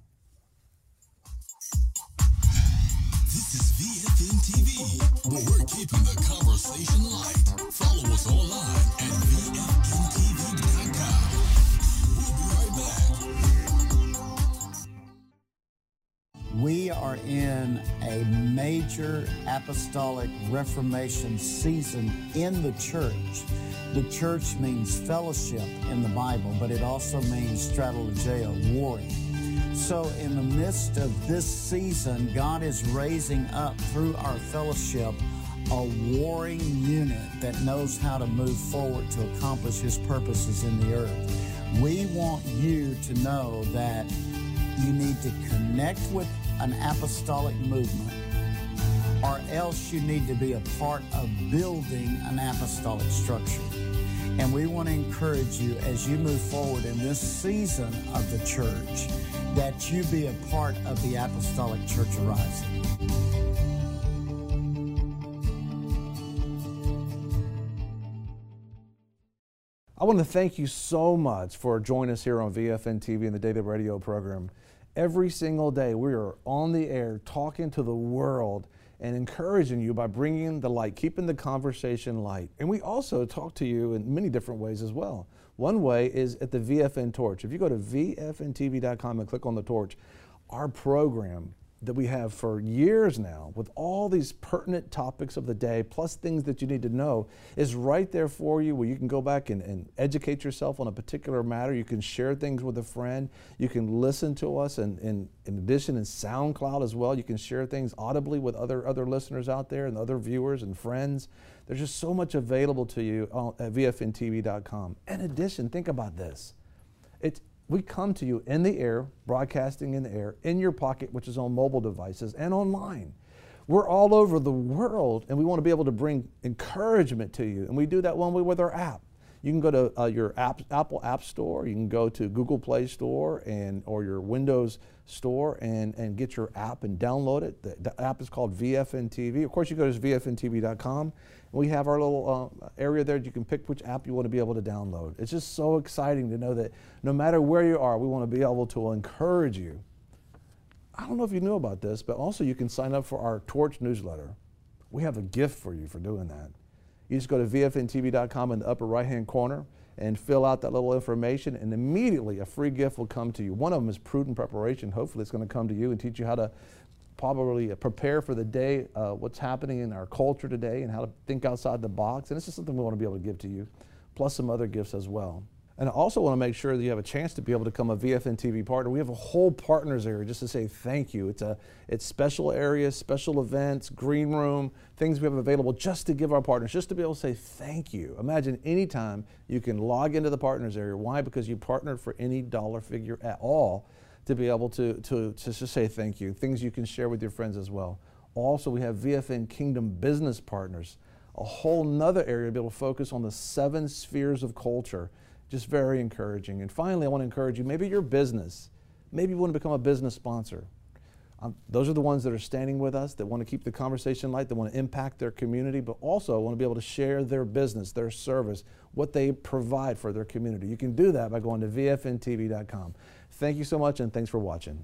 This is V F N T V, where we're keeping the conversation light. Follow us online at V F N T V dot com. We'll be right back. We are in a major apostolic reformation season in the church. The church means fellowship in the Bible, but it also means strategeo, warring. So in the midst of this season, God is raising up through our fellowship a warring unit that knows how to move forward to accomplish His purposes in the earth. We want you to know that you need to connect with an apostolic movement, or else you need to be a part of building an apostolic structure. And we want to encourage you as you move forward in this season of the church that you be a part of the Apostolic Church Arising. I want to thank you so much for joining us here on V F N T V and the Daily Radio program. Every single day we are on the air talking to the world and encouraging you by bringing the light, keeping the conversation light. And we also talk to you in many different ways as well. One way is at the V F N Torch. If you go to V F N T V dot com and click on the torch, our program that we have for years now with all these pertinent topics of the day, plus things that you need to know, is right there for you, where you can go back and, and educate yourself on a particular matter. You can share things with a friend. You can listen to us, and, and in addition in SoundCloud as well. You can share things audibly with other, other listeners out there and other viewers and friends. There's just so much available to you at V F N T V dot com. In addition, think about this. It's We come to you in the air, broadcasting in the air, in your pocket, which is on mobile devices, and online. We're all over the world, and we want to be able to bring encouragement to you. And we do that one way with our app. You can go to uh, your app, Apple App Store. You can go to Google Play Store and or your Windows Store and, and get your app and download it. The, the app is called V F N T V. Of course, you go to V F N T V dot com. We have our little uh, area there. You can pick which app you want to be able to download. It's just so exciting to know that no matter where you are, we want to be able to encourage you. I don't know if you knew about this, but also you can sign up for our Torch newsletter. We have a gift for you for doing that. You just go to V F N T V dot com in the upper right-hand corner and fill out that little information, and immediately a free gift will come to you. One of them is Prudent Preparation. Hopefully it's going to come to you and teach you how to probably prepare for the day, uh, what's happening in our culture today, and how to think outside the box. And this is something we want to be able to give to you, plus some other gifts as well. And I also want to make sure that you have a chance to be able to become a V F N T V partner. We have a whole partners area just to say thank you. It's a it's special areas, special events, green room, things we have available just to give our partners, just to be able to say thank you. Imagine anytime you can log into the partners area. Why? Because you partnered for any dollar figure at all to be able to, to, to just say thank you. Things you can share with your friends as well. Also, we have V F N Kingdom Business Partners, a whole nother area to be able to focus on the seven spheres of culture. Just very encouraging. And finally, I want to encourage you, maybe your business, maybe you want to become a business sponsor. Um, those are the ones that are standing with us, that want to keep the conversation light, that want to impact their community, but also want to be able to share their business, their service, what they provide for their community. You can do that by going to V F N T V dot com. Thank you so much, and thanks for watching.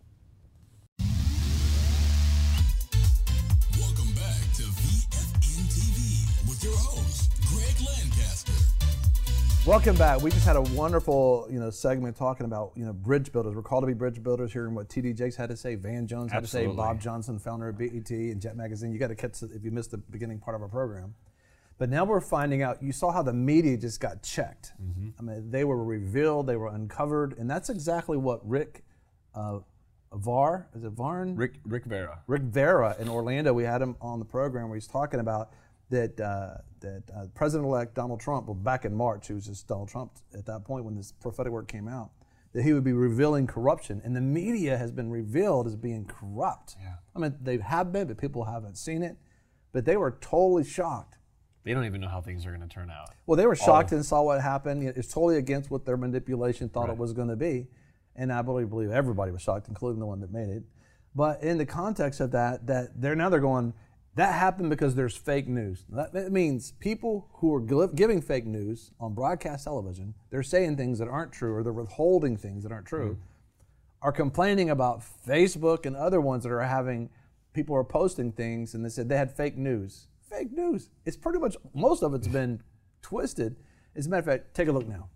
Welcome back to V F N T V with your host, Greg Lancaster. Welcome back. We just had a wonderful, you know, segment talking about, you know, bridge builders. We're called to be bridge builders, hearing what T D Jakes had to say, Van Jones had Absolutely. to say, Bob Johnson, founder of B E T and Jet Magazine. You got to catch it if you missed the beginning part of our program. But now we're finding out, you saw how the media just got checked. Mm-hmm. I mean, they were revealed, they were uncovered, and that's exactly what Rick uh, Var, is it Varn? Rick Rick Vera. Rick Vera in Orlando, we had him on the program where he's talking about that uh, that uh, President-elect Donald Trump, well, back in March, he was just Donald Trump at that point when this prophetic word came out, that he would be revealing corruption. And the media has been revealed as being corrupt. Yeah. I mean, they have been, but people haven't seen it. But they were totally shocked. They don't even know how things are going to turn out. Well, they were shocked and saw what happened. It's totally against what their manipulation thought Right. it was going to be. And I believe, believe everybody was shocked, including the one that made it. But in the context of that, that they're now they're going, that happened because there's fake news. That, that means people who are gl- giving fake news on broadcast television, they're saying things that aren't true, or they're withholding things that aren't true, mm. are complaining about Facebook and other ones that are having, people are posting things and they said they had fake news. Fake news. It's pretty much, most of it's been twisted. As a matter of fact, take a look now.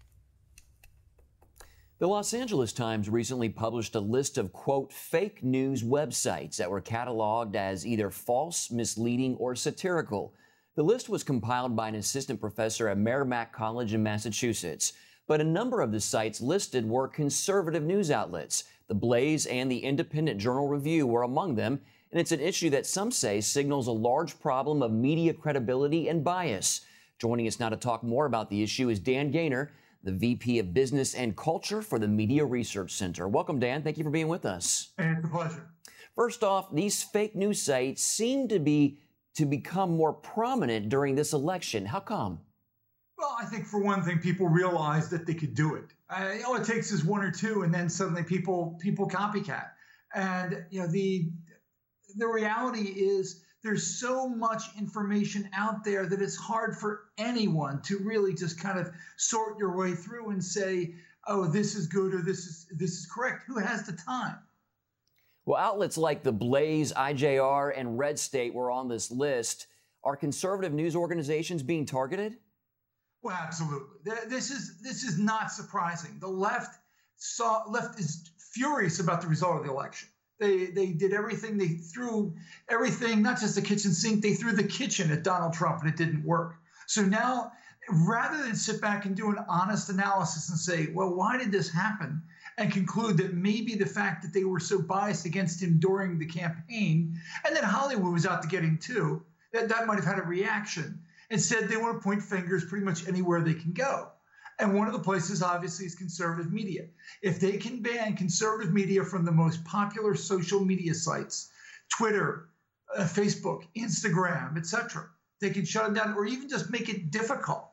The Los Angeles Times recently published a list of, quote, fake news websites that were cataloged as either false, misleading, or satirical. The list was compiled by an assistant professor at Merrimack College in Massachusetts. But a number of the sites listed were conservative news outlets. The Blaze and the Independent Journal Review were among them, and it's an issue that some say signals a large problem of media credibility and bias. Joining us now to talk more about the issue is Dan Gaynor, the V P of Business and Culture for the Media Research Center. Welcome, Dan. Thank you for being with us. It's a pleasure. First off, these fake news sites seem to be to become more prominent during this election. How come? Well, I think for one thing, people realized that they could do it. Uh, all it takes is one or two, and then suddenly people people copycat. And you know, the the reality is there's so much information out there that it's hard for anyone to really just kind of sort your way through and say, oh, this is good or this is this is correct. Who has the time? Well, outlets like The Blaze, I J R, and Red State were on this list. Are conservative news organizations being targeted? Well, absolutely. This is this is not surprising. The left saw left is furious about the result of the election. They they did everything. They threw everything, not just the kitchen sink. They threw the kitchen at Donald Trump, and it didn't work. So now, rather than sit back and do an honest analysis and say, well, why did this happen? And conclude that maybe the fact that they were so biased against him during the campaign, and that Hollywood was out to get him too, that that might have had a reaction. Instead, they want to point fingers pretty much anywhere they can go. And one of the places, obviously, is conservative media. If they can ban conservative media from the most popular social media sites, Twitter, uh, Facebook, Instagram, et cetera, they can shut them down or even just make it difficult.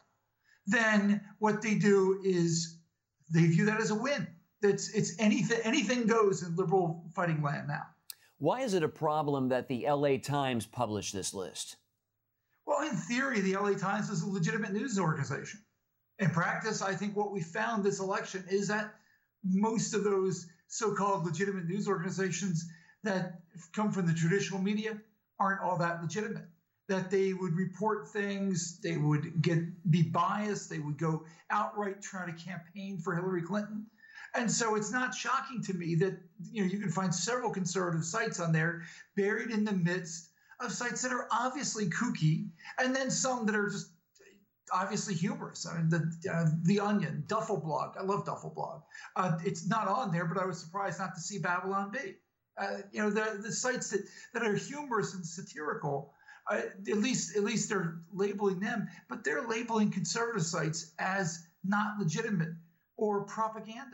Then what they do is they view that as a win. It's, it's anything, anything goes in liberal fighting land now. Why is it a problem that the L A Times published this list? Well, in theory, the L A Times is a legitimate news organization. In practice, I think what we found this election is that most of those so-called legitimate news organizations that come from the traditional media aren't all that legitimate. That they would report things, they would get be biased, they would go outright try to campaign for Hillary Clinton. And so it's not shocking to me that you know you can find several conservative sites on there buried in the midst of sites that are obviously kooky, and then some that are just obviously humorous. I mean, the uh, the Onion, Duffel Blog. I love Duffel Blog. Uh, it's not on there, but I was surprised not to see Babylon Bee. Uh, you know, the the sites that, that are humorous and satirical. Uh, at least at least they're labeling them, but they're labeling conservative sites as not legitimate or propaganda.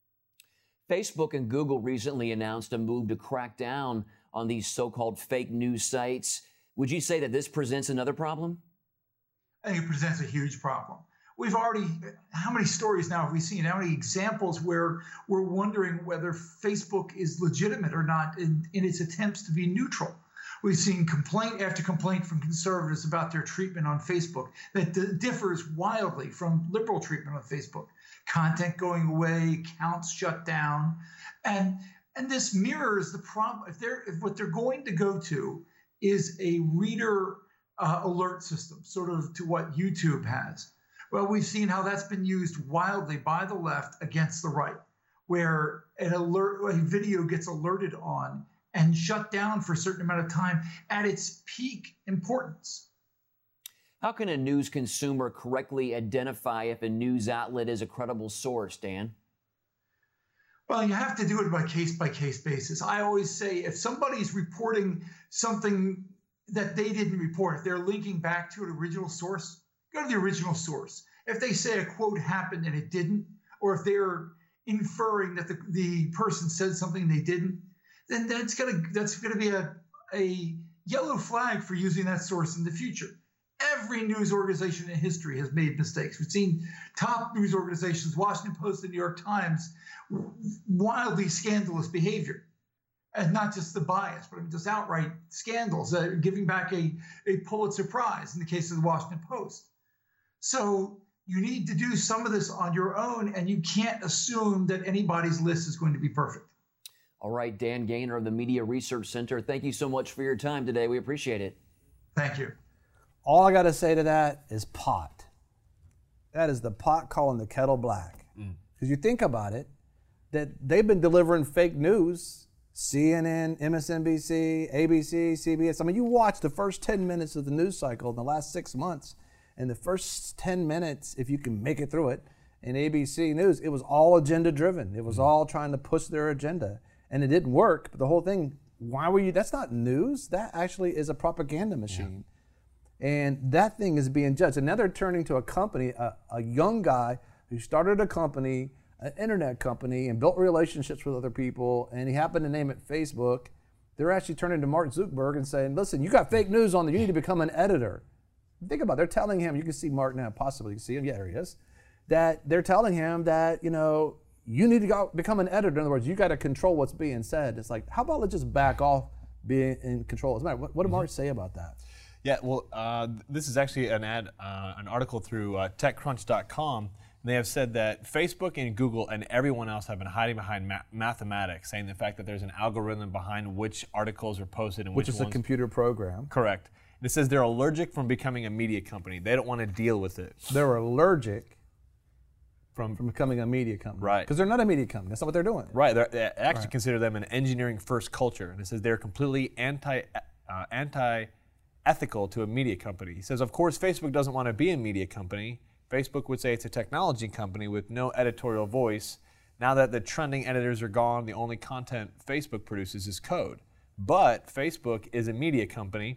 Facebook and Google recently announced a move to crack down on these so-called fake news sites. Would you say that this presents another problem? I think it presents a huge problem. We've already, how many stories now have we seen? How many examples where we're wondering whether Facebook is legitimate or not in, in its attempts to be neutral? We've seen complaint after complaint from conservatives about their treatment on Facebook that d- differs wildly from liberal treatment on Facebook. Content going away, accounts shut down, and and this mirrors the problem. If they're if what they're going to go to is a reader uh, alert system, sort of to what YouTube has. Well, we've seen how that's been used wildly by the left against the right, where an alert, a video gets alerted on and shut down for a certain amount of time at its peak importance. How can a news consumer correctly identify if a news outlet is a credible source, Dan? Well, you have to do it by case-by-case basis. I always say if somebody's reporting something that they didn't report, if they're linking back to an original source, go to the original source. If they say a quote happened and it didn't, or if they're inferring that the, the person said something they didn't, then that's gonna that's gonna be a, a yellow flag for using that source in the future. Every news organization in history has made mistakes. We've seen top news organizations, Washington Post and New York Times, wildly scandalous behavior. And not just the bias, but just outright scandals, uh, giving back a, a Pulitzer Prize in the case of the Washington Post. So you need to do some of this on your own, and you can't assume that anybody's list is going to be perfect. All right, Dan Gainor of the Media Research Center, thank you so much for your time today. We appreciate it. Thank you. All I got to say to that is pot. That is the pot calling the kettle black. Because mm. you think about it, that they've been delivering fake news, C N N, M S N B C, A B C, C B S. I mean, you watch the first ten minutes of the news cycle in the last six months, and the first ten minutes, if you can make it through it, in A B C News, it was all agenda driven. It was mm. all trying to push their agenda. And it didn't work, but the whole thing, why were you, that's not news. That actually is a propaganda machine. Yeah. And that thing is being judged. And now they're turning to a company, a, a young guy who started a company, an internet company, and built relationships with other people, and he happened to name it Facebook, they're actually turning to Mark Zuckerberg and saying, listen, you got fake news on there, you need to become an editor. Think about it, they're telling him, you can see Mark now, possibly, you can see him, yeah, there he is, that they're telling him that, you know, you need to go become an editor. In other words, you got to control what's being said. It's like, how about let's just back off being in control? As a matter, what, what did Mark say about that? Yeah, well, uh, this is actually an ad, uh, an article through uh, TechCrunch dot com. They have said that Facebook and Google and everyone else have been hiding behind ma- mathematics, saying the fact that there's an algorithm behind which articles are posted and Which which is ones. a computer program. Correct. And it says they're allergic from becoming a media company. They don't want to deal with it. They're allergic from, from becoming a media company. Right. Because they're not a media company. That's not what they're doing. Right. They're, they actually Right. consider them an engineering-first culture. And it says they're completely anti, uh, anti-ethical to a media company. He says, of course, Facebook doesn't want to be a media company. Facebook would say it's a technology company with no editorial voice. Now that the trending editors are gone, the only content Facebook produces is code. But Facebook is a media company.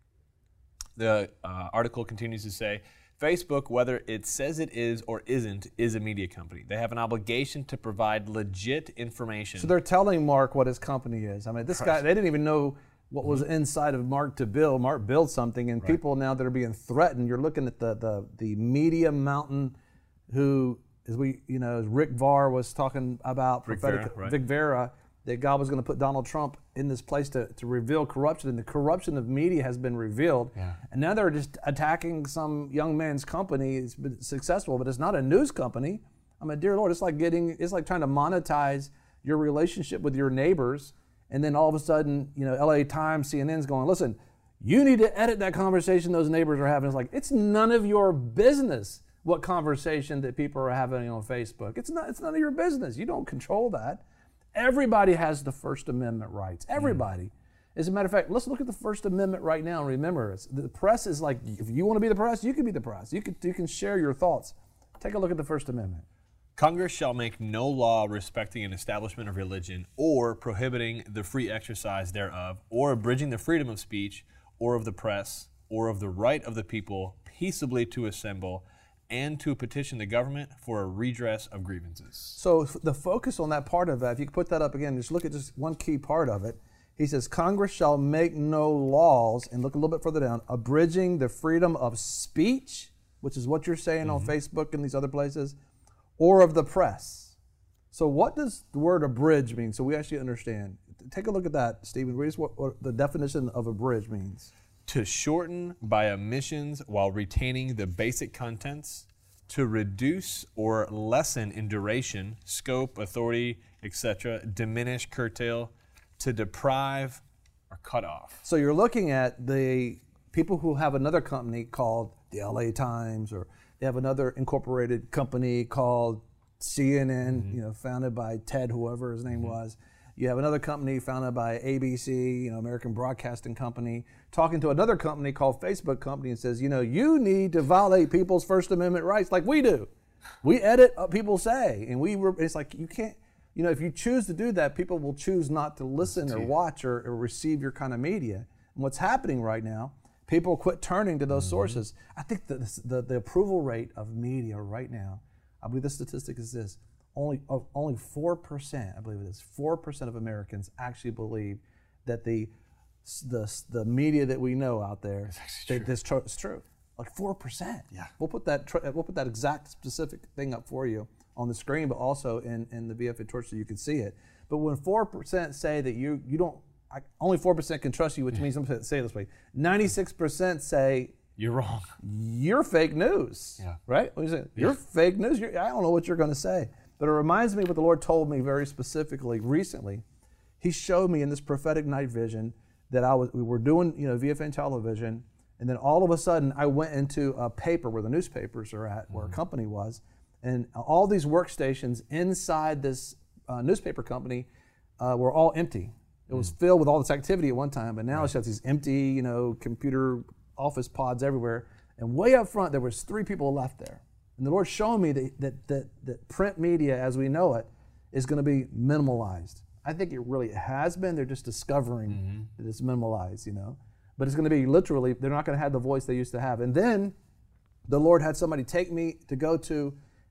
The uh, article continues to say, Facebook, whether it says it is or isn't, is a media company. They have an obligation to provide legit information. So they're telling Mark what his company is. I mean, this guy, they didn't even know what was inside of Mark to build. Mark built something, and Right. people now that are being threatened, you're looking at the, the, the media mountain who, as we, you know, as Rick Varr was talking about, Rick prophetic, Vera, right. Vic Vera, that God was going to put Donald Trump in this place to, to reveal corruption, and the corruption of media has been revealed. Yeah. And now they're just attacking some young man's company. It's been successful, but it's not a news company. I mean, dear Lord, it's like getting, it's like trying to monetize your relationship with your neighbors, and then all of a sudden, you know, L A Times, C N N's going, listen, you need to edit that conversation those neighbors are having. It's like, it's none of your business what conversation that people are having on Facebook. It's not, it's none of your business. You don't control that. Everybody has the First Amendment rights. Everybody. Mm. As a matter of fact, let's look at the First Amendment right now and remember, it's, the press is like, if you want to be the press, you can be the press. You can, you can share your thoughts. Take a look at the First Amendment. Congress shall make no law respecting an establishment of religion or prohibiting the free exercise thereof or abridging the freedom of speech or of the press or of the right of the people peaceably to assemble and to petition the government for a redress of grievances. So the focus on that part of that, if you could put that up again, just look at just one key part of it. He says, Congress shall make no laws, and look a little bit further down, abridging the freedom of speech, which is what you're saying mm-hmm. on Facebook and these other places, or of the press. So what does the word abridge mean? So we actually understand. Take a look at that, Stephen. Read us what, what the definition of abridge means. To shorten by omissions while retaining the basic contents, to reduce or lessen in duration, scope, authority, et cetera, diminish, curtail, to deprive or cut off. So you're looking at the people who have another company called the L A Times, or they have another incorporated company called C N N, mm-hmm. you know, founded by Ted, whoever his name mm-hmm. was. You have another company founded by A B C, you know, American Broadcasting Company, talking to another company called Facebook Company and says, you know, you need to violate people's First Amendment rights like we do. We edit what people say, and we. Re- it's like you can't, you know, if you choose to do that, people will choose not to listen or watch or, or receive your kind of media. And what's happening right now, people quit turning to those mm-hmm. sources. I think the, the the approval rate of media right now, I believe the statistic is this. Only of only four percent, I believe it is, four percent of Americans actually believe that the the the media that we know out there that this tr- is true. Like four percent. Yeah. We'll put that tr- we'll put that exact specific thing up for you on the screen, but also in, in the V F A Torch so you can see it. But when four percent say that you you don't, I, only four percent can trust you, which means, I'm going to say it this way, ninety-six percent say you're wrong. You're fake news. Yeah. Right? What do you say? You're yeah. fake news. You're, I don't know what you're going to say. But it reminds me of what the Lord told me very specifically recently. He showed me in this prophetic night vision that I was we were doing, you know, V F N television, and then all of a sudden I went into a paper where the newspapers are at, where mm-hmm. a company was, and all these workstations inside this uh, newspaper company uh, were all empty. It was mm-hmm. filled with all this activity at one time, but now right. it's just these empty, you know, computer office pods everywhere. And way up front, there was three people left there. And the Lord showed me that, that, that, that print media as we know it is going to be minimalized. I think it really has been. They're just discovering mm-hmm. that it's minimalized, you know. But it's going to be literally, they're not going to have the voice they used to have. And then the Lord had somebody take me to go to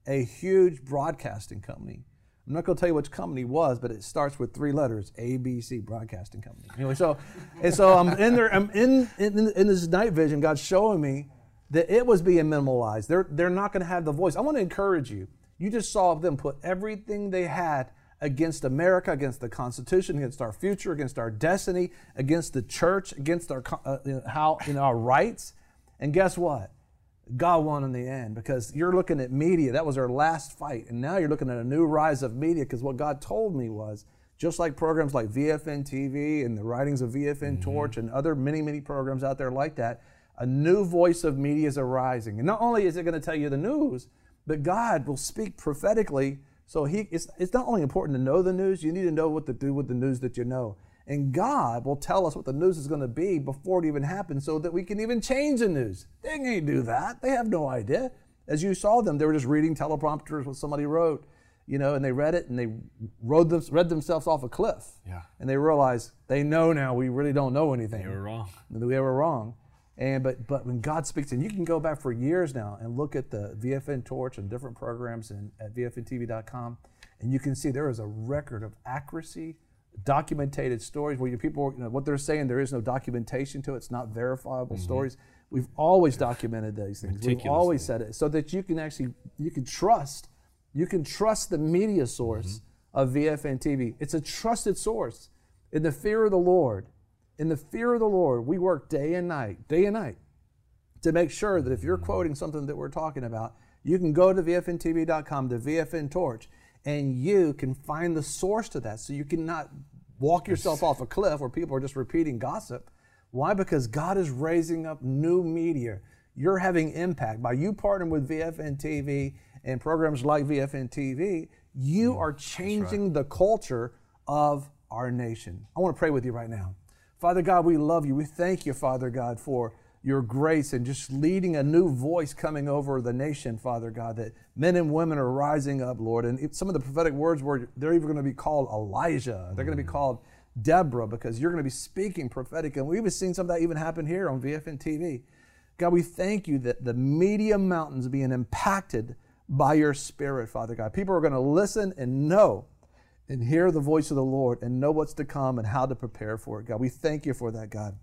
a huge broadcasting company. I'm not going to tell you which company it was, but it starts with three letters: A B C Broadcasting Company. Anyway, so and so I'm in there. I'm in in, in this night vision. God's showing me that it was being minimalized. They're they're not going to have the voice. I want to encourage you. You just saw them put everything they had against America, against the Constitution, against our future, against our destiny, against the church, against our uh, you know, how you know our rights. And guess what? God won in the end, because you're looking at media. That was our last fight. And now you're looking at a new rise of media, because what God told me was, just like programs like V F N T V and the writings of V F N mm-hmm. Torch and other many, many programs out there like that, a new voice of media is arising. And not only is it going to tell you the news, but God will speak prophetically. So he, it's, it's not only important to know the news, you need to know what to do with the news that you know. And God will tell us what the news is going to be before it even happens, so that we can even change the news. They can't do that. They have no idea. As you saw them, they were just reading teleprompters, what somebody wrote, you know, and they read it and they rode them, read themselves off a cliff. Yeah. And they realized they know now we really don't know anything. They were wrong. We were wrong. And but but when God speaks, and you can go back for years now and look at the V F N Torch and different programs in, at V F N T V dot com, and you can see there is a record of accuracy, documented stories where you people, you know, what they're saying, there is no documentation to it. It's not verifiable mm-hmm. stories. We've always documented these things. We've always said it so that you can actually, you can trust, you can trust the media source mm-hmm. of V F N T V. It's a trusted source. In the fear of the Lord, in the fear of the Lord, we work day and night, day and night, to make sure that if you're quoting something that we're talking about, you can go to V F N T V dot com, to V F N Torch, and you can find the source to that, so you cannot walk yourself off a cliff where people are just repeating gossip. Why? Because God is raising up new media. You're having impact. By you partnering with V F N T V and programs like V F N T V, you yeah, are changing right. the culture of our nation. I want to pray with you right now. Father God, we love you. We thank you, Father God, for your grace and just leading a new voice coming over the nation, Father God, that men and women are rising up, Lord. And some of the prophetic words were, they're even going to be called Elijah. They're going to be called Deborah, because you're going to be speaking prophetic. And we've even seen some of that even happen here on V F N T V. God, we thank you that the media mountains being impacted by your Spirit, Father God. People are going to listen and know and hear the voice of the Lord and know what's to come and how to prepare for it, God. We thank you for that, God.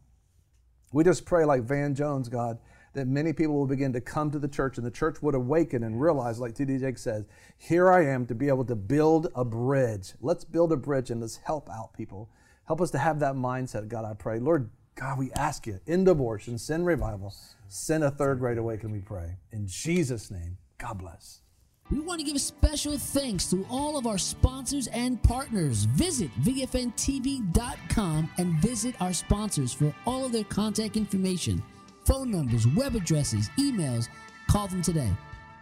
We just pray like Van Jones, God, that many people will begin to come to the church, and the church would awaken and realize, like T D Jakes says, here I am to be able to build a bridge. Let's build a bridge and let's help out people. Help us to have that mindset, God, I pray. Lord, God, we ask you, end abortion, send revival, send a third great awakening, we pray. In Jesus' name, God bless. We want to give special thanks to all of our sponsors and partners. Visit V F N T V dot com and visit our sponsors for all of their contact information, phone numbers, web addresses, emails. Call them today.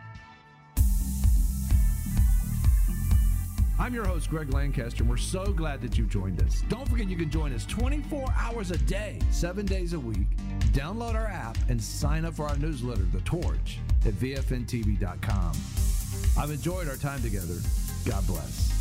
I'm your host, Greg Lancaster, and we're so glad that you joined us. Don't forget you can join us twenty-four hours a day, seven days a week. Download our app and sign up for our newsletter, The Torch, at V F N T V dot com. I've enjoyed our time together. God bless.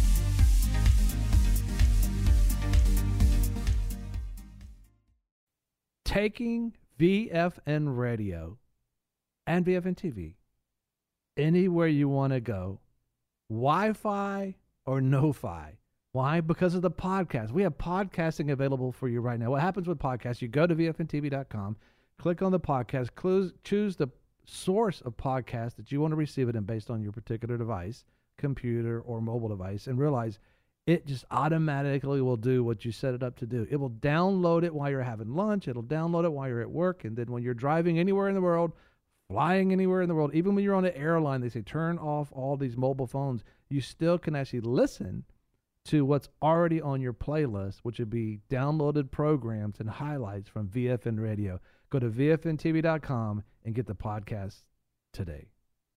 Taking V F N Radio and V F N T V anywhere you want to go, Wi-Fi or no-fi. Why? Because of the podcast. We have podcasting available for you right now. What happens with podcasts, you go to V F N T V dot com, click on the podcast, choose the source of podcast that you want to receive it in based on your particular device, computer or mobile device, and realize it just automatically will do what you set it up to do. It will download it while you're having lunch. It'll download it while you're at work. And then when you're driving anywhere in the world, flying anywhere in the world, even when you're on an airline, they say turn off all these mobile phones. You still can actually listen to what's already on your playlist, which would be downloaded programs and highlights from V F N Radio. Go to V F N T V dot com and get the podcast today.